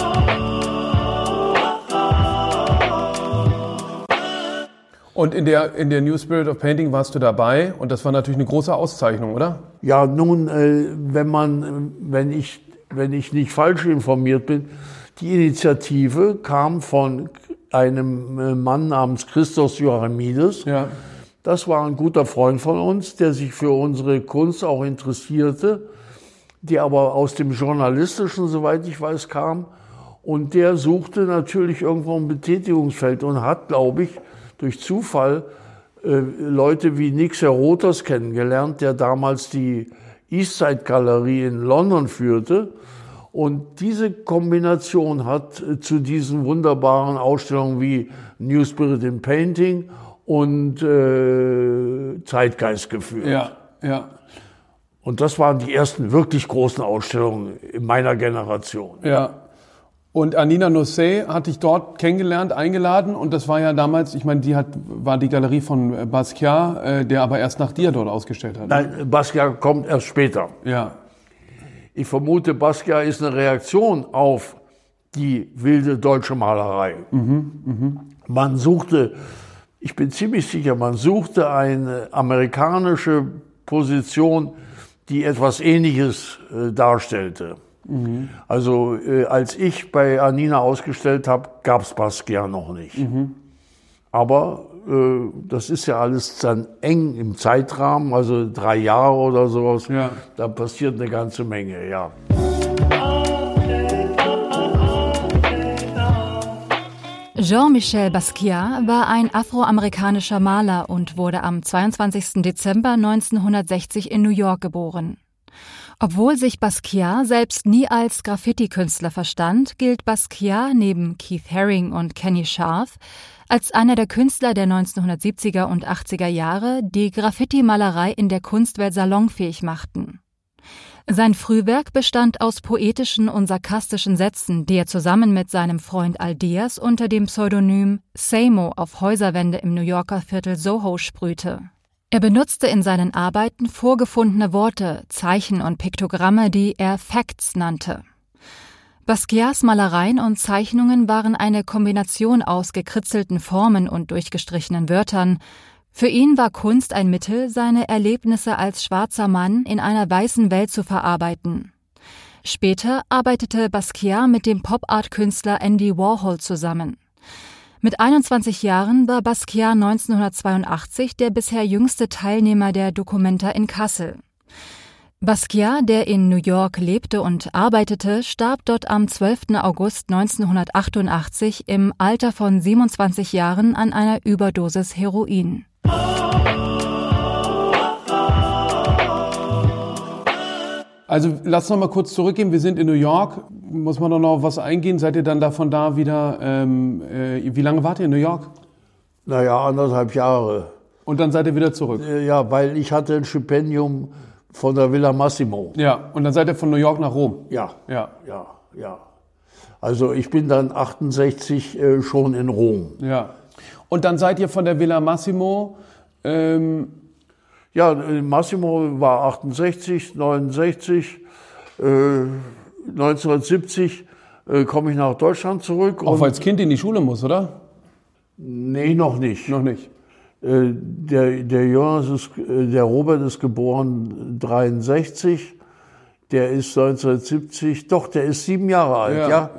Und in der New Spirit of Painting warst du dabei und das war natürlich eine große Auszeichnung, oder? Ja, nun, wenn ich nicht falsch informiert bin, die Initiative kam von einem Mann namens Christos Joachimides. Ja. Das war ein guter Freund von uns, der sich für unsere Kunst auch interessierte, der aber aus dem Journalistischen, soweit ich weiß, kam. Und der suchte natürlich irgendwo ein Betätigungsfeld und hat, glaube ich, durch Zufall Leute wie Nick Serotas kennengelernt, der damals die Eastside Galerie in London führte. Und diese Kombination hat zu diesen wunderbaren Ausstellungen wie New Spirit in Painting und Zeitgeist geführt. Ja, ja. Und das waren die ersten wirklich großen Ausstellungen in meiner Generation. Ja. Und Anina Nosset hat dich dort kennengelernt, eingeladen und das war ja damals, ich meine, war die Galerie von Basquiat, der aber erst nach dir dort ausgestellt hat. Nein, Basquiat kommt erst später. Ja. Ich vermute, Basquiat ist eine Reaktion auf die wilde deutsche Malerei. Man suchte, ich bin ziemlich sicher, man suchte eine amerikanische Position, die etwas Ähnliches darstellte. Also als ich bei Anina ausgestellt habe, gab es Basquiat noch nicht. Aber das ist ja alles dann eng im Zeitrahmen, also 3 Jahre oder sowas. Ja. Da passiert eine ganze Menge, ja. Jean-Michel Basquiat war ein afroamerikanischer Maler und wurde am 22. Dezember 1960 in New York geboren. Obwohl sich Basquiat selbst nie als Graffiti-Künstler verstand, gilt Basquiat neben Keith Haring und Kenny Scharf als einer der Künstler der 1970er und 80er Jahre, die Graffiti-Malerei in der Kunstwelt salonfähig machten. Sein Frühwerk bestand aus poetischen und sarkastischen Sätzen, die er zusammen mit seinem Freund Al Diaz unter dem Pseudonym Samo auf Häuserwände im New Yorker Viertel Soho sprühte. Er benutzte in seinen Arbeiten vorgefundene Worte, Zeichen und Piktogramme, die er Facts nannte. Basquiats Malereien und Zeichnungen waren eine Kombination aus gekritzelten Formen und durchgestrichenen Wörtern. Für ihn war Kunst ein Mittel, seine Erlebnisse als schwarzer Mann in einer weißen Welt zu verarbeiten. Später arbeitete Basquiat mit dem Pop-Art-Künstler Andy Warhol zusammen. Mit 21 Jahren war Basquiat 1982 der bisher jüngste Teilnehmer der Documenta in Kassel. Basquiat, der in New York lebte und arbeitete, starb dort am 12. August 1988 im Alter von 27 Jahren an einer Überdosis Heroin. Also lass noch mal kurz zurückgehen. Wir sind in New York. Muss man doch noch was eingehen? Seid ihr dann davon da wieder? Wie lange wart ihr in New York? Naja, 1,5 Jahre. Und dann seid ihr wieder zurück? Ja, weil ich hatte ein Stipendium von der Villa Massimo. Ja, und dann seid ihr von New York nach Rom? Ja. Ja. Ja, ja. Also ich bin dann 68 schon in Rom. Ja. Und dann seid ihr von der Villa Massimo... Ja, Massimo war 68, 69, 1970 komme ich nach Deutschland zurück. Auch als Kind in die Schule muss, oder? Nee, noch nicht. Noch nicht. Der Robert ist geboren 63, der ist 1970, doch, der ist 7 Jahre alt,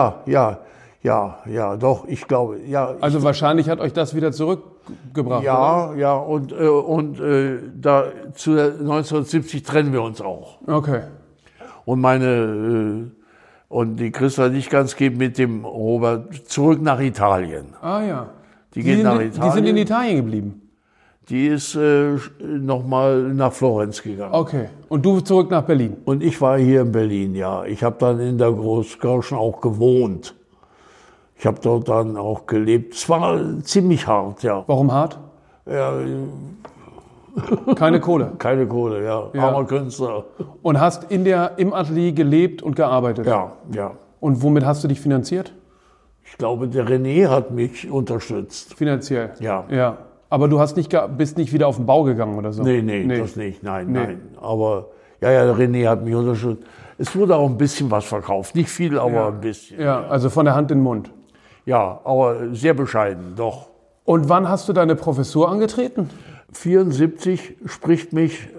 ja, doch, ich glaube, ja. Also wahrscheinlich hat euch das wieder zurückgebracht, ja, oder? Ja, und da zu 1970 trennen wir uns auch. Okay. Und und die Christa nicht ganz geht mit dem Robert zurück nach Italien. Ah ja. Die geht nach Die Italien. sind in Italien geblieben? Die ist nochmal nach Florenz gegangen. Okay. Und du zurück nach Berlin? Und ich war hier in Berlin, ja. Ich habe dann in der Großkirchen auch gewohnt. Ich habe dort dann auch gelebt. Es war ziemlich hart, ja. Warum hart? Ja, Keine Kohle. keine Kohle, ja. Armer Künstler. Und hast im Atelier gelebt und gearbeitet? Ja, ja. Und womit hast du dich finanziert? Ich glaube, der René hat mich unterstützt. Finanziell? Ja. Ja. Aber du hast bist nicht wieder auf den Bau gegangen oder so? Nee, das nicht. Nein. Aber ja, der René hat mich unterstützt. Es wurde auch ein bisschen was verkauft. Nicht viel, aber ein bisschen. Ja, also von der Hand in den Mund. Ja, aber sehr bescheiden, doch. Und wann hast du deine Professur angetreten? 74 spricht mich,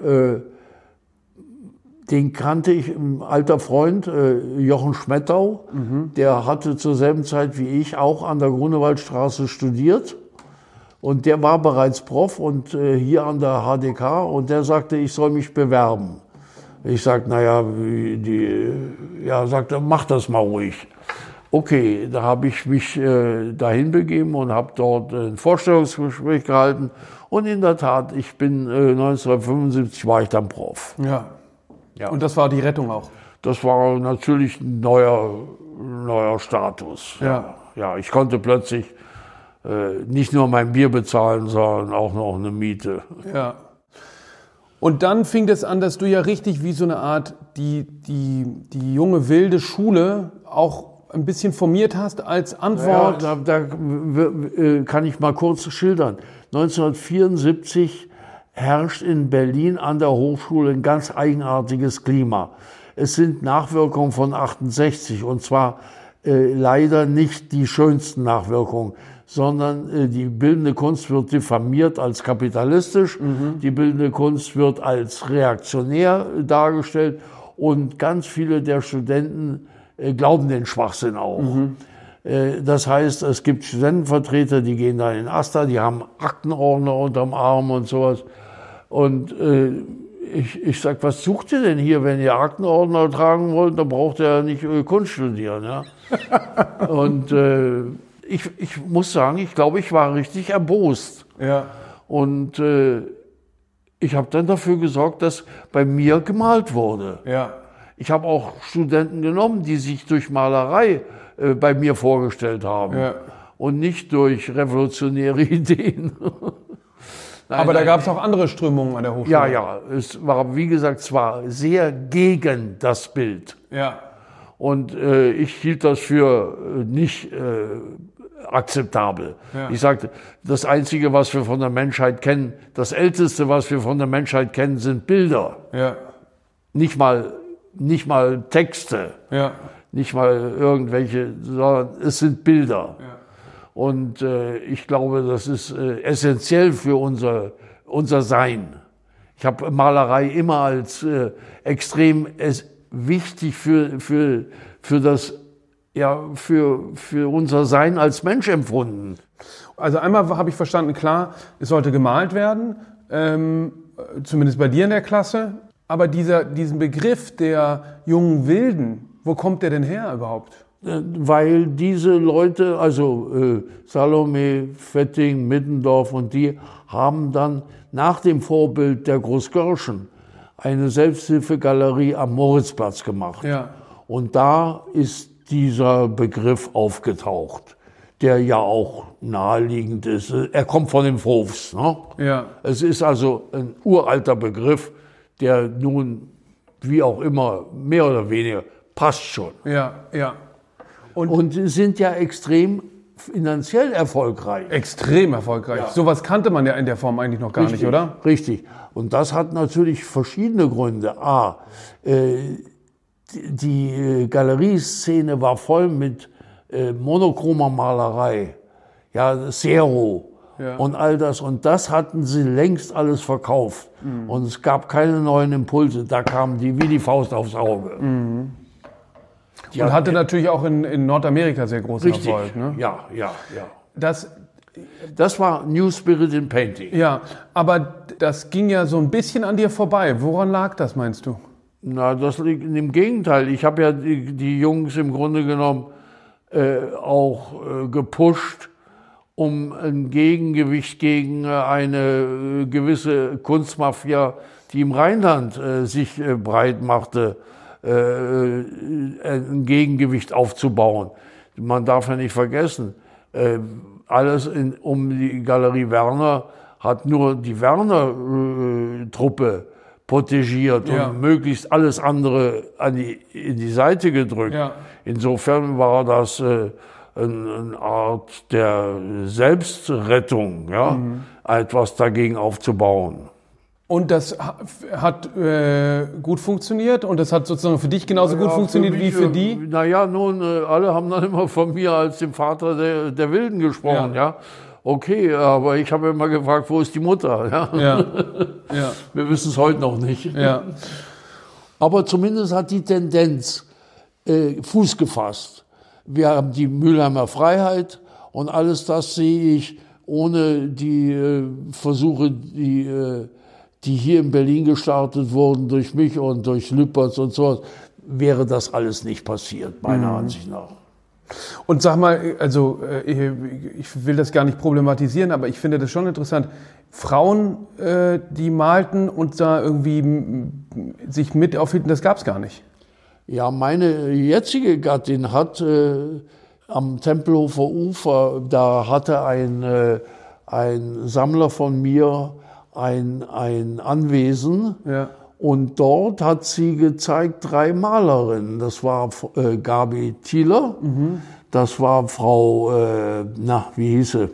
den kannte ich, ein alter Freund, Jochen Schmettau. Der hatte zur selben Zeit wie ich auch an der Grunewaldstraße studiert. Und der war bereits Prof und hier an der HDK. Und der sagte, ich soll mich bewerben. Ich sagte, sagte, mach das mal ruhig. Okay, da habe ich mich dahin begeben und habe dort ein Vorstellungsgespräch gehalten. Und in der Tat, ich bin 1975 war ich dann Prof. Ja. Ja. Und das war die Rettung auch? Das war natürlich ein neuer Status. Ja. Ja, ich konnte plötzlich nicht nur mein Bier bezahlen, sondern auch noch eine Miete. Ja. Und dann fing es an, dass du ja richtig wie so eine Art die junge wilde Schule auch ein bisschen formiert hast als Antwort. Ja, da kann ich mal kurz schildern. 1974 herrscht in Berlin an der Hochschule ein ganz eigenartiges Klima. Es sind Nachwirkungen von 68 und zwar leider nicht die schönsten Nachwirkungen, sondern die bildende Kunst wird diffamiert als kapitalistisch, die bildende Kunst wird als reaktionär dargestellt und ganz viele der Studenten glauben den Schwachsinn auch. Das heißt, es gibt Studentenvertreter, die gehen da in AStA, die haben Aktenordner unterm Arm und sowas. Und ich sag, was sucht ihr denn hier, wenn ihr Aktenordner tragen wollt, dann braucht ihr ja nicht Kunst studieren. Ja? Und ich muss sagen, ich glaube, ich war richtig erbost. Ja. Und ich habe dann dafür gesorgt, dass bei mir gemalt wurde. Ja. Ich habe auch Studenten genommen, die sich durch Malerei bei mir vorgestellt haben und nicht durch revolutionäre Ideen. Aber da gab es auch andere Strömungen an der Hochschule. Ja, es war, wie gesagt, zwar sehr gegen das Bild. Ja. Und ich hielt das für nicht akzeptabel. Ja. Ich sagte, das Einzige, was wir von der Menschheit kennen, das Älteste, was wir von der Menschheit kennen, sind Bilder. Ja. Nicht mal Texte, nicht mal irgendwelche, sondern es sind Bilder. Ja. Und ich glaube, das ist essentiell für unser Sein. Ich habe Malerei immer als extrem wichtig für unser Sein als Mensch empfunden. Also einmal habe ich verstanden, klar, es sollte gemalt werden, zumindest bei dir in der Klasse. Aber diesen Begriff der jungen Wilden, wo kommt der denn her überhaupt? Weil diese Leute, also Salome, Fetting, Middendorf und die haben dann nach dem Vorbild der Großkirchen eine Selbsthilfegalerie am Moritzplatz gemacht. Ja. Und da ist dieser Begriff aufgetaucht, der ja auch naheliegend ist. Er kommt von den Fofs. Ne? Ja. Es ist also ein uralter Begriff, der nun, wie auch immer, mehr oder weniger, passt schon. Ja. Und sind ja extrem finanziell erfolgreich. Extrem erfolgreich. Ja. Sowas kannte man ja in der Form eigentlich noch gar nicht, oder? Richtig. Und das hat natürlich verschiedene Gründe. Die Galerieszene war voll mit monochromer Malerei, Zero. Ja. Und all das. Und das hatten sie längst alles verkauft. Und es gab keine neuen Impulse. Da kamen die wie die Faust aufs Auge. Und hatte natürlich auch in Nordamerika sehr großen Erfolg. Ne? Ja. Das war New Spirit in Painting. Ja, aber das ging ja so ein bisschen an dir vorbei. Woran lag das, meinst du? Na, das liegt im Gegenteil. Ich habe ja die Jungs im Grunde genommen auch gepusht um ein Gegengewicht gegen eine gewisse Kunstmafia, die im Rheinland sich breit machte, ein Gegengewicht aufzubauen. Man darf ja nicht vergessen, alles um die Galerie Werner hat nur die Werner-Truppe protegiert und möglichst alles andere in die Seite gedrückt. Ja. Insofern war das eine Art der Selbstrettung, etwas dagegen aufzubauen. Und das hat gut funktioniert und das hat sozusagen für dich genauso gut funktioniert wie für die? Naja, nun, alle haben dann immer von mir als dem Vater der Wilden gesprochen, ja. Okay, aber ich habe immer gefragt, wo ist die Mutter? Ja. Wir wissen es heute noch nicht. Ja. Aber zumindest hat die Tendenz Fuß gefasst. Wir haben die Mülheimer Freiheit und alles das sehe ich ohne die Versuche, die hier in Berlin gestartet wurden durch mich und durch Lüpertz und so, wäre das alles nicht passiert, meiner Ansicht nach. Und sag mal, also ich will das gar nicht problematisieren, aber ich finde das schon interessant. Frauen, die malten und da irgendwie sich mit aufhielten, das gab es gar nicht. Ja, meine jetzige Gattin hat am Tempelhofer Ufer, da hatte ein Sammler von mir ein Anwesen. Ja. Und dort hat sie gezeigt 3 Malerinnen. Das war Gabi Thieler, das war Frau, wie hieß sie?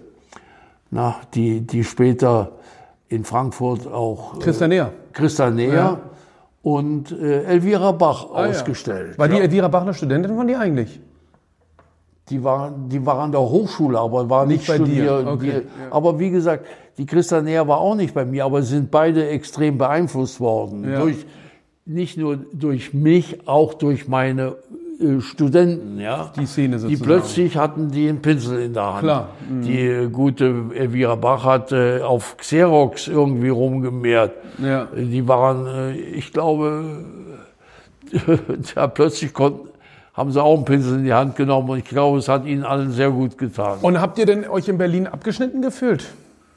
Die später in Frankfurt auch... Christa Neher. Ja. Und Elvira Bach ausgestellt. Ja. War die Elvira Bach eine Studentin, waren die eigentlich? Die war an der Hochschule, aber war nicht studiert. Okay. Aber wie gesagt, die Christa Neher war auch nicht bei mir, aber sind beide extrem beeinflusst worden. Ja. Nicht nur durch mich, auch durch meine Studenten. Ja? Die Szene sozusagen. Die plötzlich hatten die einen Pinsel in der Hand. Klar. Die gute Elvira Bach hat auf Xerox irgendwie rumgemehrt. Ja. Die waren, ich glaube, plötzlich haben sie auch einen Pinsel in die Hand genommen und ich glaube, es hat ihnen allen sehr gut getan. Und habt ihr denn euch in Berlin abgeschnitten gefühlt?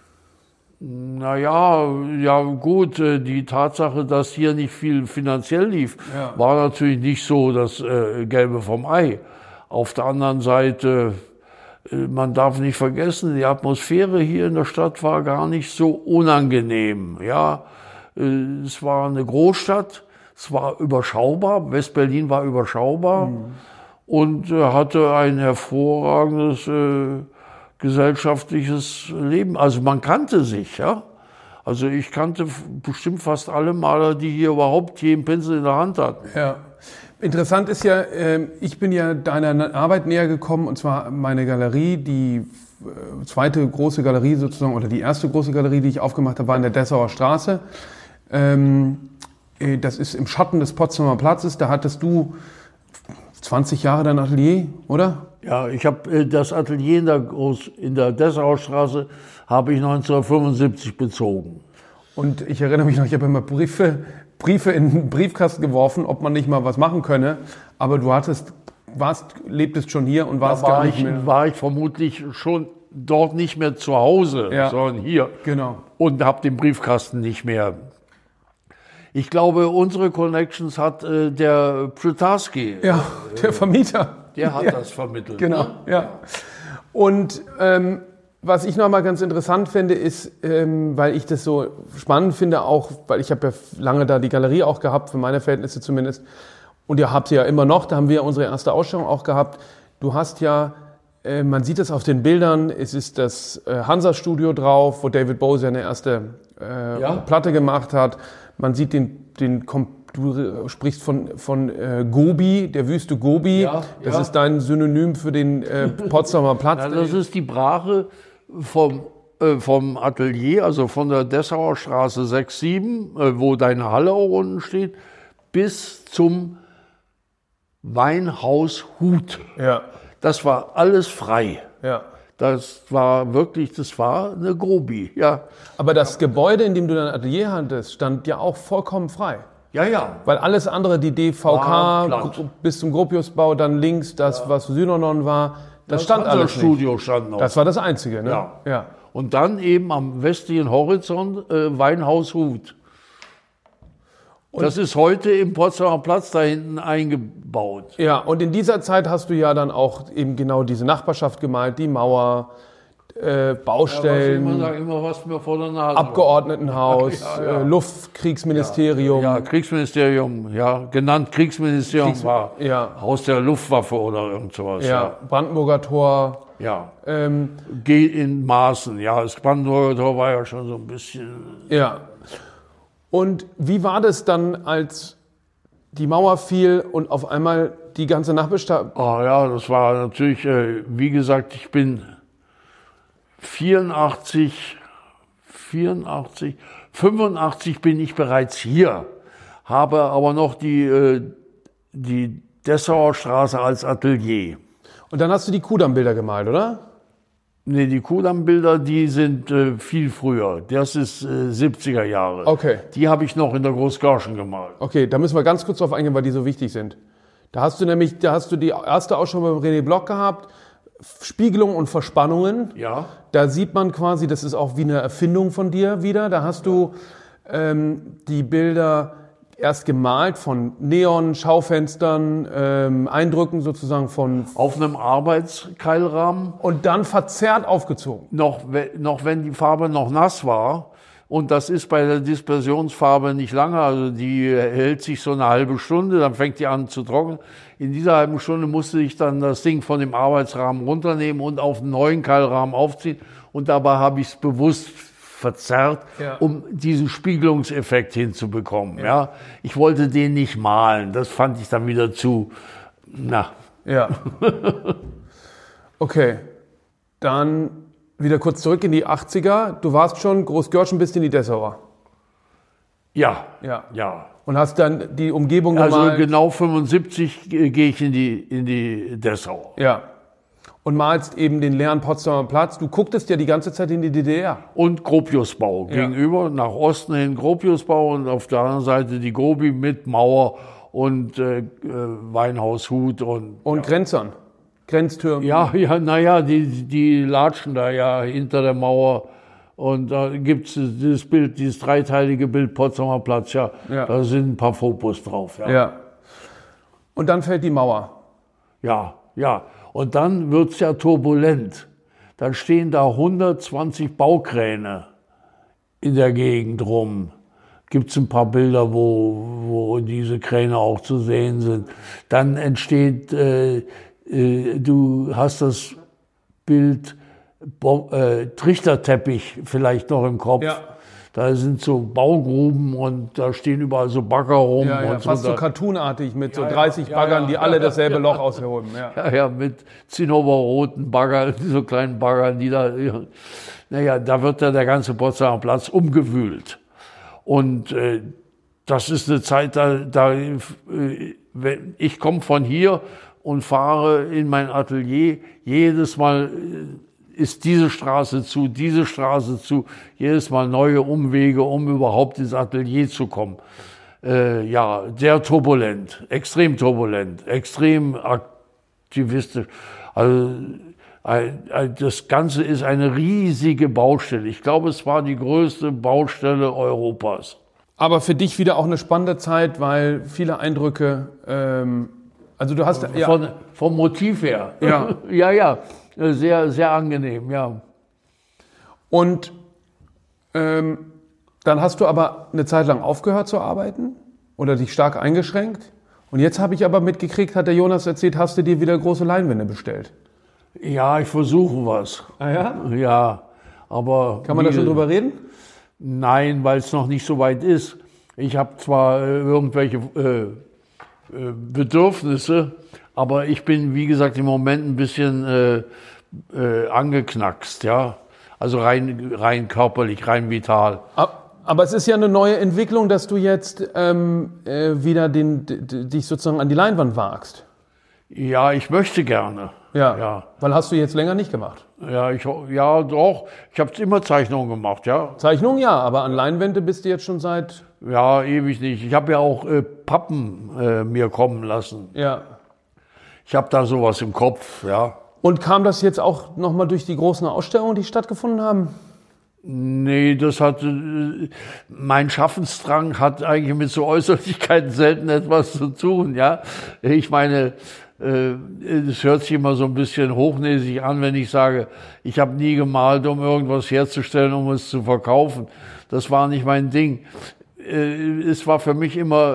Naja, gut, die Tatsache, dass hier nicht viel finanziell lief, war natürlich nicht so das Gelbe vom Ei. Auf der anderen Seite, man darf nicht vergessen, die Atmosphäre hier in der Stadt war gar nicht so unangenehm. Ja, es war eine Großstadt. Es war überschaubar, West-Berlin war überschaubar und hatte ein hervorragendes gesellschaftliches Leben. Also man kannte sich, ja. Also ich kannte bestimmt fast alle Maler, die hier überhaupt je einen Pinsel in der Hand hatten. Ja. Interessant ist ja, ich bin ja deiner Arbeit näher gekommen, und zwar meine Galerie, die zweite große Galerie sozusagen, oder die erste große Galerie, die ich aufgemacht habe, war in der Dessauer Straße. Das ist im Schatten des Potsdamer Platzes. Da hattest du 20 Jahre dein Atelier, oder? Ja, ich habe das Atelier in der Dessauer Straße habe ich 1975 bezogen. Und ich erinnere mich noch, ich habe immer Briefe in den Briefkasten geworfen, ob man nicht mal was machen könne. Aber du lebtest schon hier und warst gar nicht mehr. War ich vermutlich schon dort nicht mehr zu Hause, sondern hier. Genau. Und habe den Briefkasten nicht mehr. Ich glaube, unsere Connections hat der Prytarski. Ja, der Vermieter. Der hat das vermittelt. Genau, ja. Und was ich nochmal ganz interessant finde, ist, weil ich das so spannend finde, auch, weil ich habe ja lange da die Galerie auch gehabt, für meine Verhältnisse zumindest, und ihr habt sie ja immer noch, da haben wir unsere erste Ausstellung auch gehabt. Du hast ja, man sieht es auf den Bildern, es ist das Hansa-Studio drauf, wo David Bowie seine erste Platte gemacht hat. Man sieht du sprichst von Gobi, der Wüste Gobi. Ja, das ist dein Synonym für den Potsdamer Platz. Ja, das ist die Brache vom Atelier, also von der Dessauer Straße 6-7, wo deine Halle auch unten steht, bis zum Weinhaus Huth. Ja. Das war alles frei. Ja. Das war eine Gobi, ja. Aber das Gebäude, in dem du dein Atelier hattest, stand ja auch vollkommen frei. Ja. Weil alles andere, die DVK bis zum Gropiusbau, dann links was Synonon war, Das stand alles nicht. Studio stand noch. Das war das Einzige, ne? Ja. Und dann eben am westlichen Horizont Weinhaus Huth. Das ist heute im Potsdamer Platz da hinten eingebaut. Ja, und in dieser Zeit hast du ja dann auch eben genau diese Nachbarschaft gemalt, die Mauer, Baustellen, immer was mir vor der Nase Abgeordnetenhaus, ja. Luftkriegsministerium. Ja, Kriegsministerium, ja, genannt Kriegsministerium war Haus der Luftwaffe oder irgend sowas. Ja, Brandenburger Tor. Ja, geht in Maßen. Ja, das Brandenburger Tor war ja schon so ein bisschen... Ja. Und wie war das dann, als die Mauer fiel und auf einmal die ganze Nachbarschaft... Ah ja, das war natürlich, wie gesagt, ich bin 85 85 bin ich bereits hier, habe aber noch die Dessauer Straße als Atelier. Und dann hast du die Kudamm-Bilder gemalt, oder? Nee, die Kudamm-Bilder, die sind viel früher. Das ist 70er Jahre. Okay. Die habe ich noch in der Großgörschen gemalt. Okay, da müssen wir ganz kurz drauf eingehen, weil die so wichtig sind. Da hast du die erste Ausstellung beim René Block gehabt, Spiegelung und Verspannungen. Ja. Da sieht man quasi, das ist auch wie eine Erfindung von dir wieder. Da hast du die Bilder erst gemalt von Neon, Schaufenstern, Eindrücken sozusagen von... Auf einem Arbeitskeilrahmen. Und dann verzerrt aufgezogen. Noch wenn die Farbe noch nass war. Und das ist bei der Dispersionsfarbe nicht lange, also die hält sich so eine halbe Stunde, dann fängt die an zu trocknen. In dieser halben Stunde musste ich dann das Ding von dem Arbeitsrahmen runternehmen und auf einen neuen Keilrahmen aufziehen. Und dabei habe ich es bewusst verzerrt, um diesen Spiegelungseffekt hinzubekommen. Ja. Ich wollte den nicht malen, das fand ich dann wieder zu, Ja. Okay, dann wieder kurz zurück in die 80er. Du warst schon Großgörschen, bist in die Dessauer. Ja. Und hast dann die Umgebung gemalt. Also genau 75 gehe ich in die Dessau. Ja. Und malst eben den leeren Potsdamer Platz. Du gucktest ja die ganze Zeit in die DDR. Und Gropiusbau. Gegenüber, nach Osten hin Gropiusbau und auf der anderen Seite die Grobi mit Mauer und Weinhaus Huth und Grenzern. Grenztürmen. Die latschen da ja hinter der Mauer. Und da gibt's dieses Bild, dieses dreiteilige Bild Potsdamer Platz, da sind ein paar Fotos drauf. Ja. Und dann fällt die Mauer. Ja. Und dann wird's ja turbulent. Dann stehen da 120 Baukräne in der Gegend rum. Gibt's ein paar Bilder, wo diese Kräne auch zu sehen sind. Dann entsteht, du hast das Bild Trichterteppich vielleicht noch im Kopf. Ja. Da sind so Baugruben und da stehen überall so Bagger rum. Und fast so cartoonartig mit so 30 Baggern, die alle dasselbe Loch ausholen. Ja, mit zinnoberroten Baggern, so kleinen Baggern, die da... da wird ja der ganze Potsdamer Platz umgewühlt. Und das ist eine Zeit, ich komme von hier und fahre in mein Atelier. Jedes Mal ist diese Straße zu, jedes Mal neue Umwege, um überhaupt ins Atelier zu kommen. Sehr turbulent, extrem aktivistisch. Also das Ganze ist eine riesige Baustelle. Ich glaube, es war die größte Baustelle Europas. Aber für dich wieder auch eine spannende Zeit, weil viele Eindrücke, also du hast... Vom Motiv her. Ja. Sehr, sehr angenehm, ja. Und dann hast du aber eine Zeit lang aufgehört zu arbeiten oder dich stark eingeschränkt. Und jetzt habe ich aber mitgekriegt, hat der Jonas erzählt, hast du dir wieder große Leinwände bestellt. Ja, ich versuche was. Ah ja? Ja, aber... Kann man da schon drüber reden? Nein, weil es noch nicht so weit ist. Ich habe zwar irgendwelche Bedürfnisse, aber ich bin, wie gesagt, im Moment ein bisschen angeknackst, ja. Also rein körperlich, rein vital. Aber es ist ja eine neue Entwicklung, dass du jetzt wieder dich sozusagen an die Leinwand wagst. Ja, ich möchte gerne. Ja. Weil hast du jetzt länger nicht gemacht? Ja, doch. Ich habe immer Zeichnungen gemacht, ja. Zeichnungen, ja, aber an Leinwände bist du jetzt schon seit... Ja, ewig nicht. Ich habe ja auch Pappen mir kommen lassen. Ja. Ich habe da sowas im Kopf, ja. Und kam das jetzt auch nochmal durch die großen Ausstellungen, die stattgefunden haben? Nee, mein Schaffensdrang hat eigentlich mit so Äußerlichkeiten selten etwas zu tun, ja. Ich meine, es hört sich immer so ein bisschen hochnäsig an, wenn ich sage, ich habe nie gemalt, um irgendwas herzustellen, um es zu verkaufen. Das war nicht mein Ding. Es war für mich immer,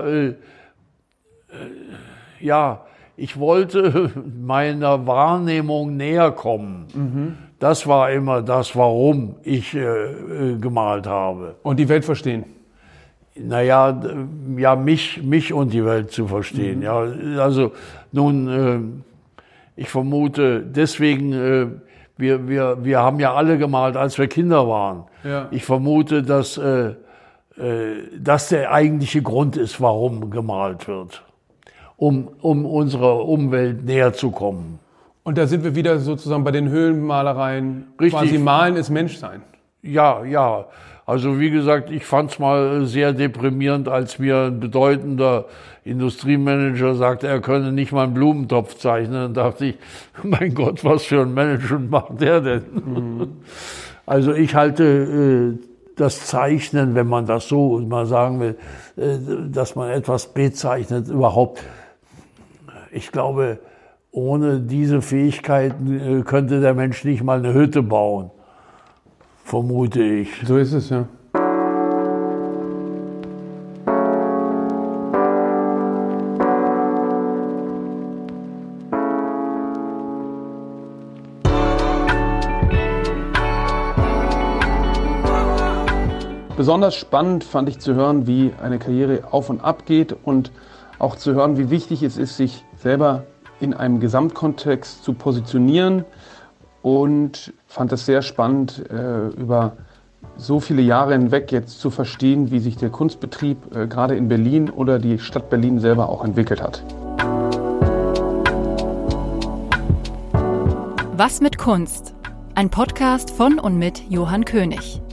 ich wollte meiner Wahrnehmung näher kommen. Mhm. Das war immer das, warum ich gemalt habe. Und die Welt verstehen? Naja, ja, mich und die Welt zu verstehen. Mhm. Ja, also nun, ich vermute, deswegen, wir haben ja alle gemalt, als wir Kinder waren. Ja. Ich vermute, dass das der eigentliche Grund ist, warum gemalt wird, um unserer Umwelt näher zu kommen. Und da sind wir wieder sozusagen bei den Höhlenmalereien. Richtig. Quasi malen ist Menschsein. Ja. Also wie gesagt, ich fand's mal sehr deprimierend, als mir ein bedeutender Industriemanager sagte, er könne nicht mal einen Blumentopf zeichnen. Dann dachte ich, mein Gott, was für ein Management macht der denn? Mhm. Also ich halte das Zeichnen, wenn man das so mal sagen will, dass man etwas bezeichnet, überhaupt. Ich glaube, ohne diese Fähigkeiten könnte der Mensch nicht mal eine Hütte bauen. Vermute ich. So ist es, ja. Besonders spannend fand ich zu hören, wie eine Karriere auf und ab geht und auch zu hören, wie wichtig es ist, sich selber in einem Gesamtkontext zu positionieren. Und fand es sehr spannend, über so viele Jahre hinweg jetzt zu verstehen, wie sich der Kunstbetrieb gerade in Berlin oder die Stadt Berlin selber auch entwickelt hat. Was mit Kunst? Ein Podcast von und mit Johann König.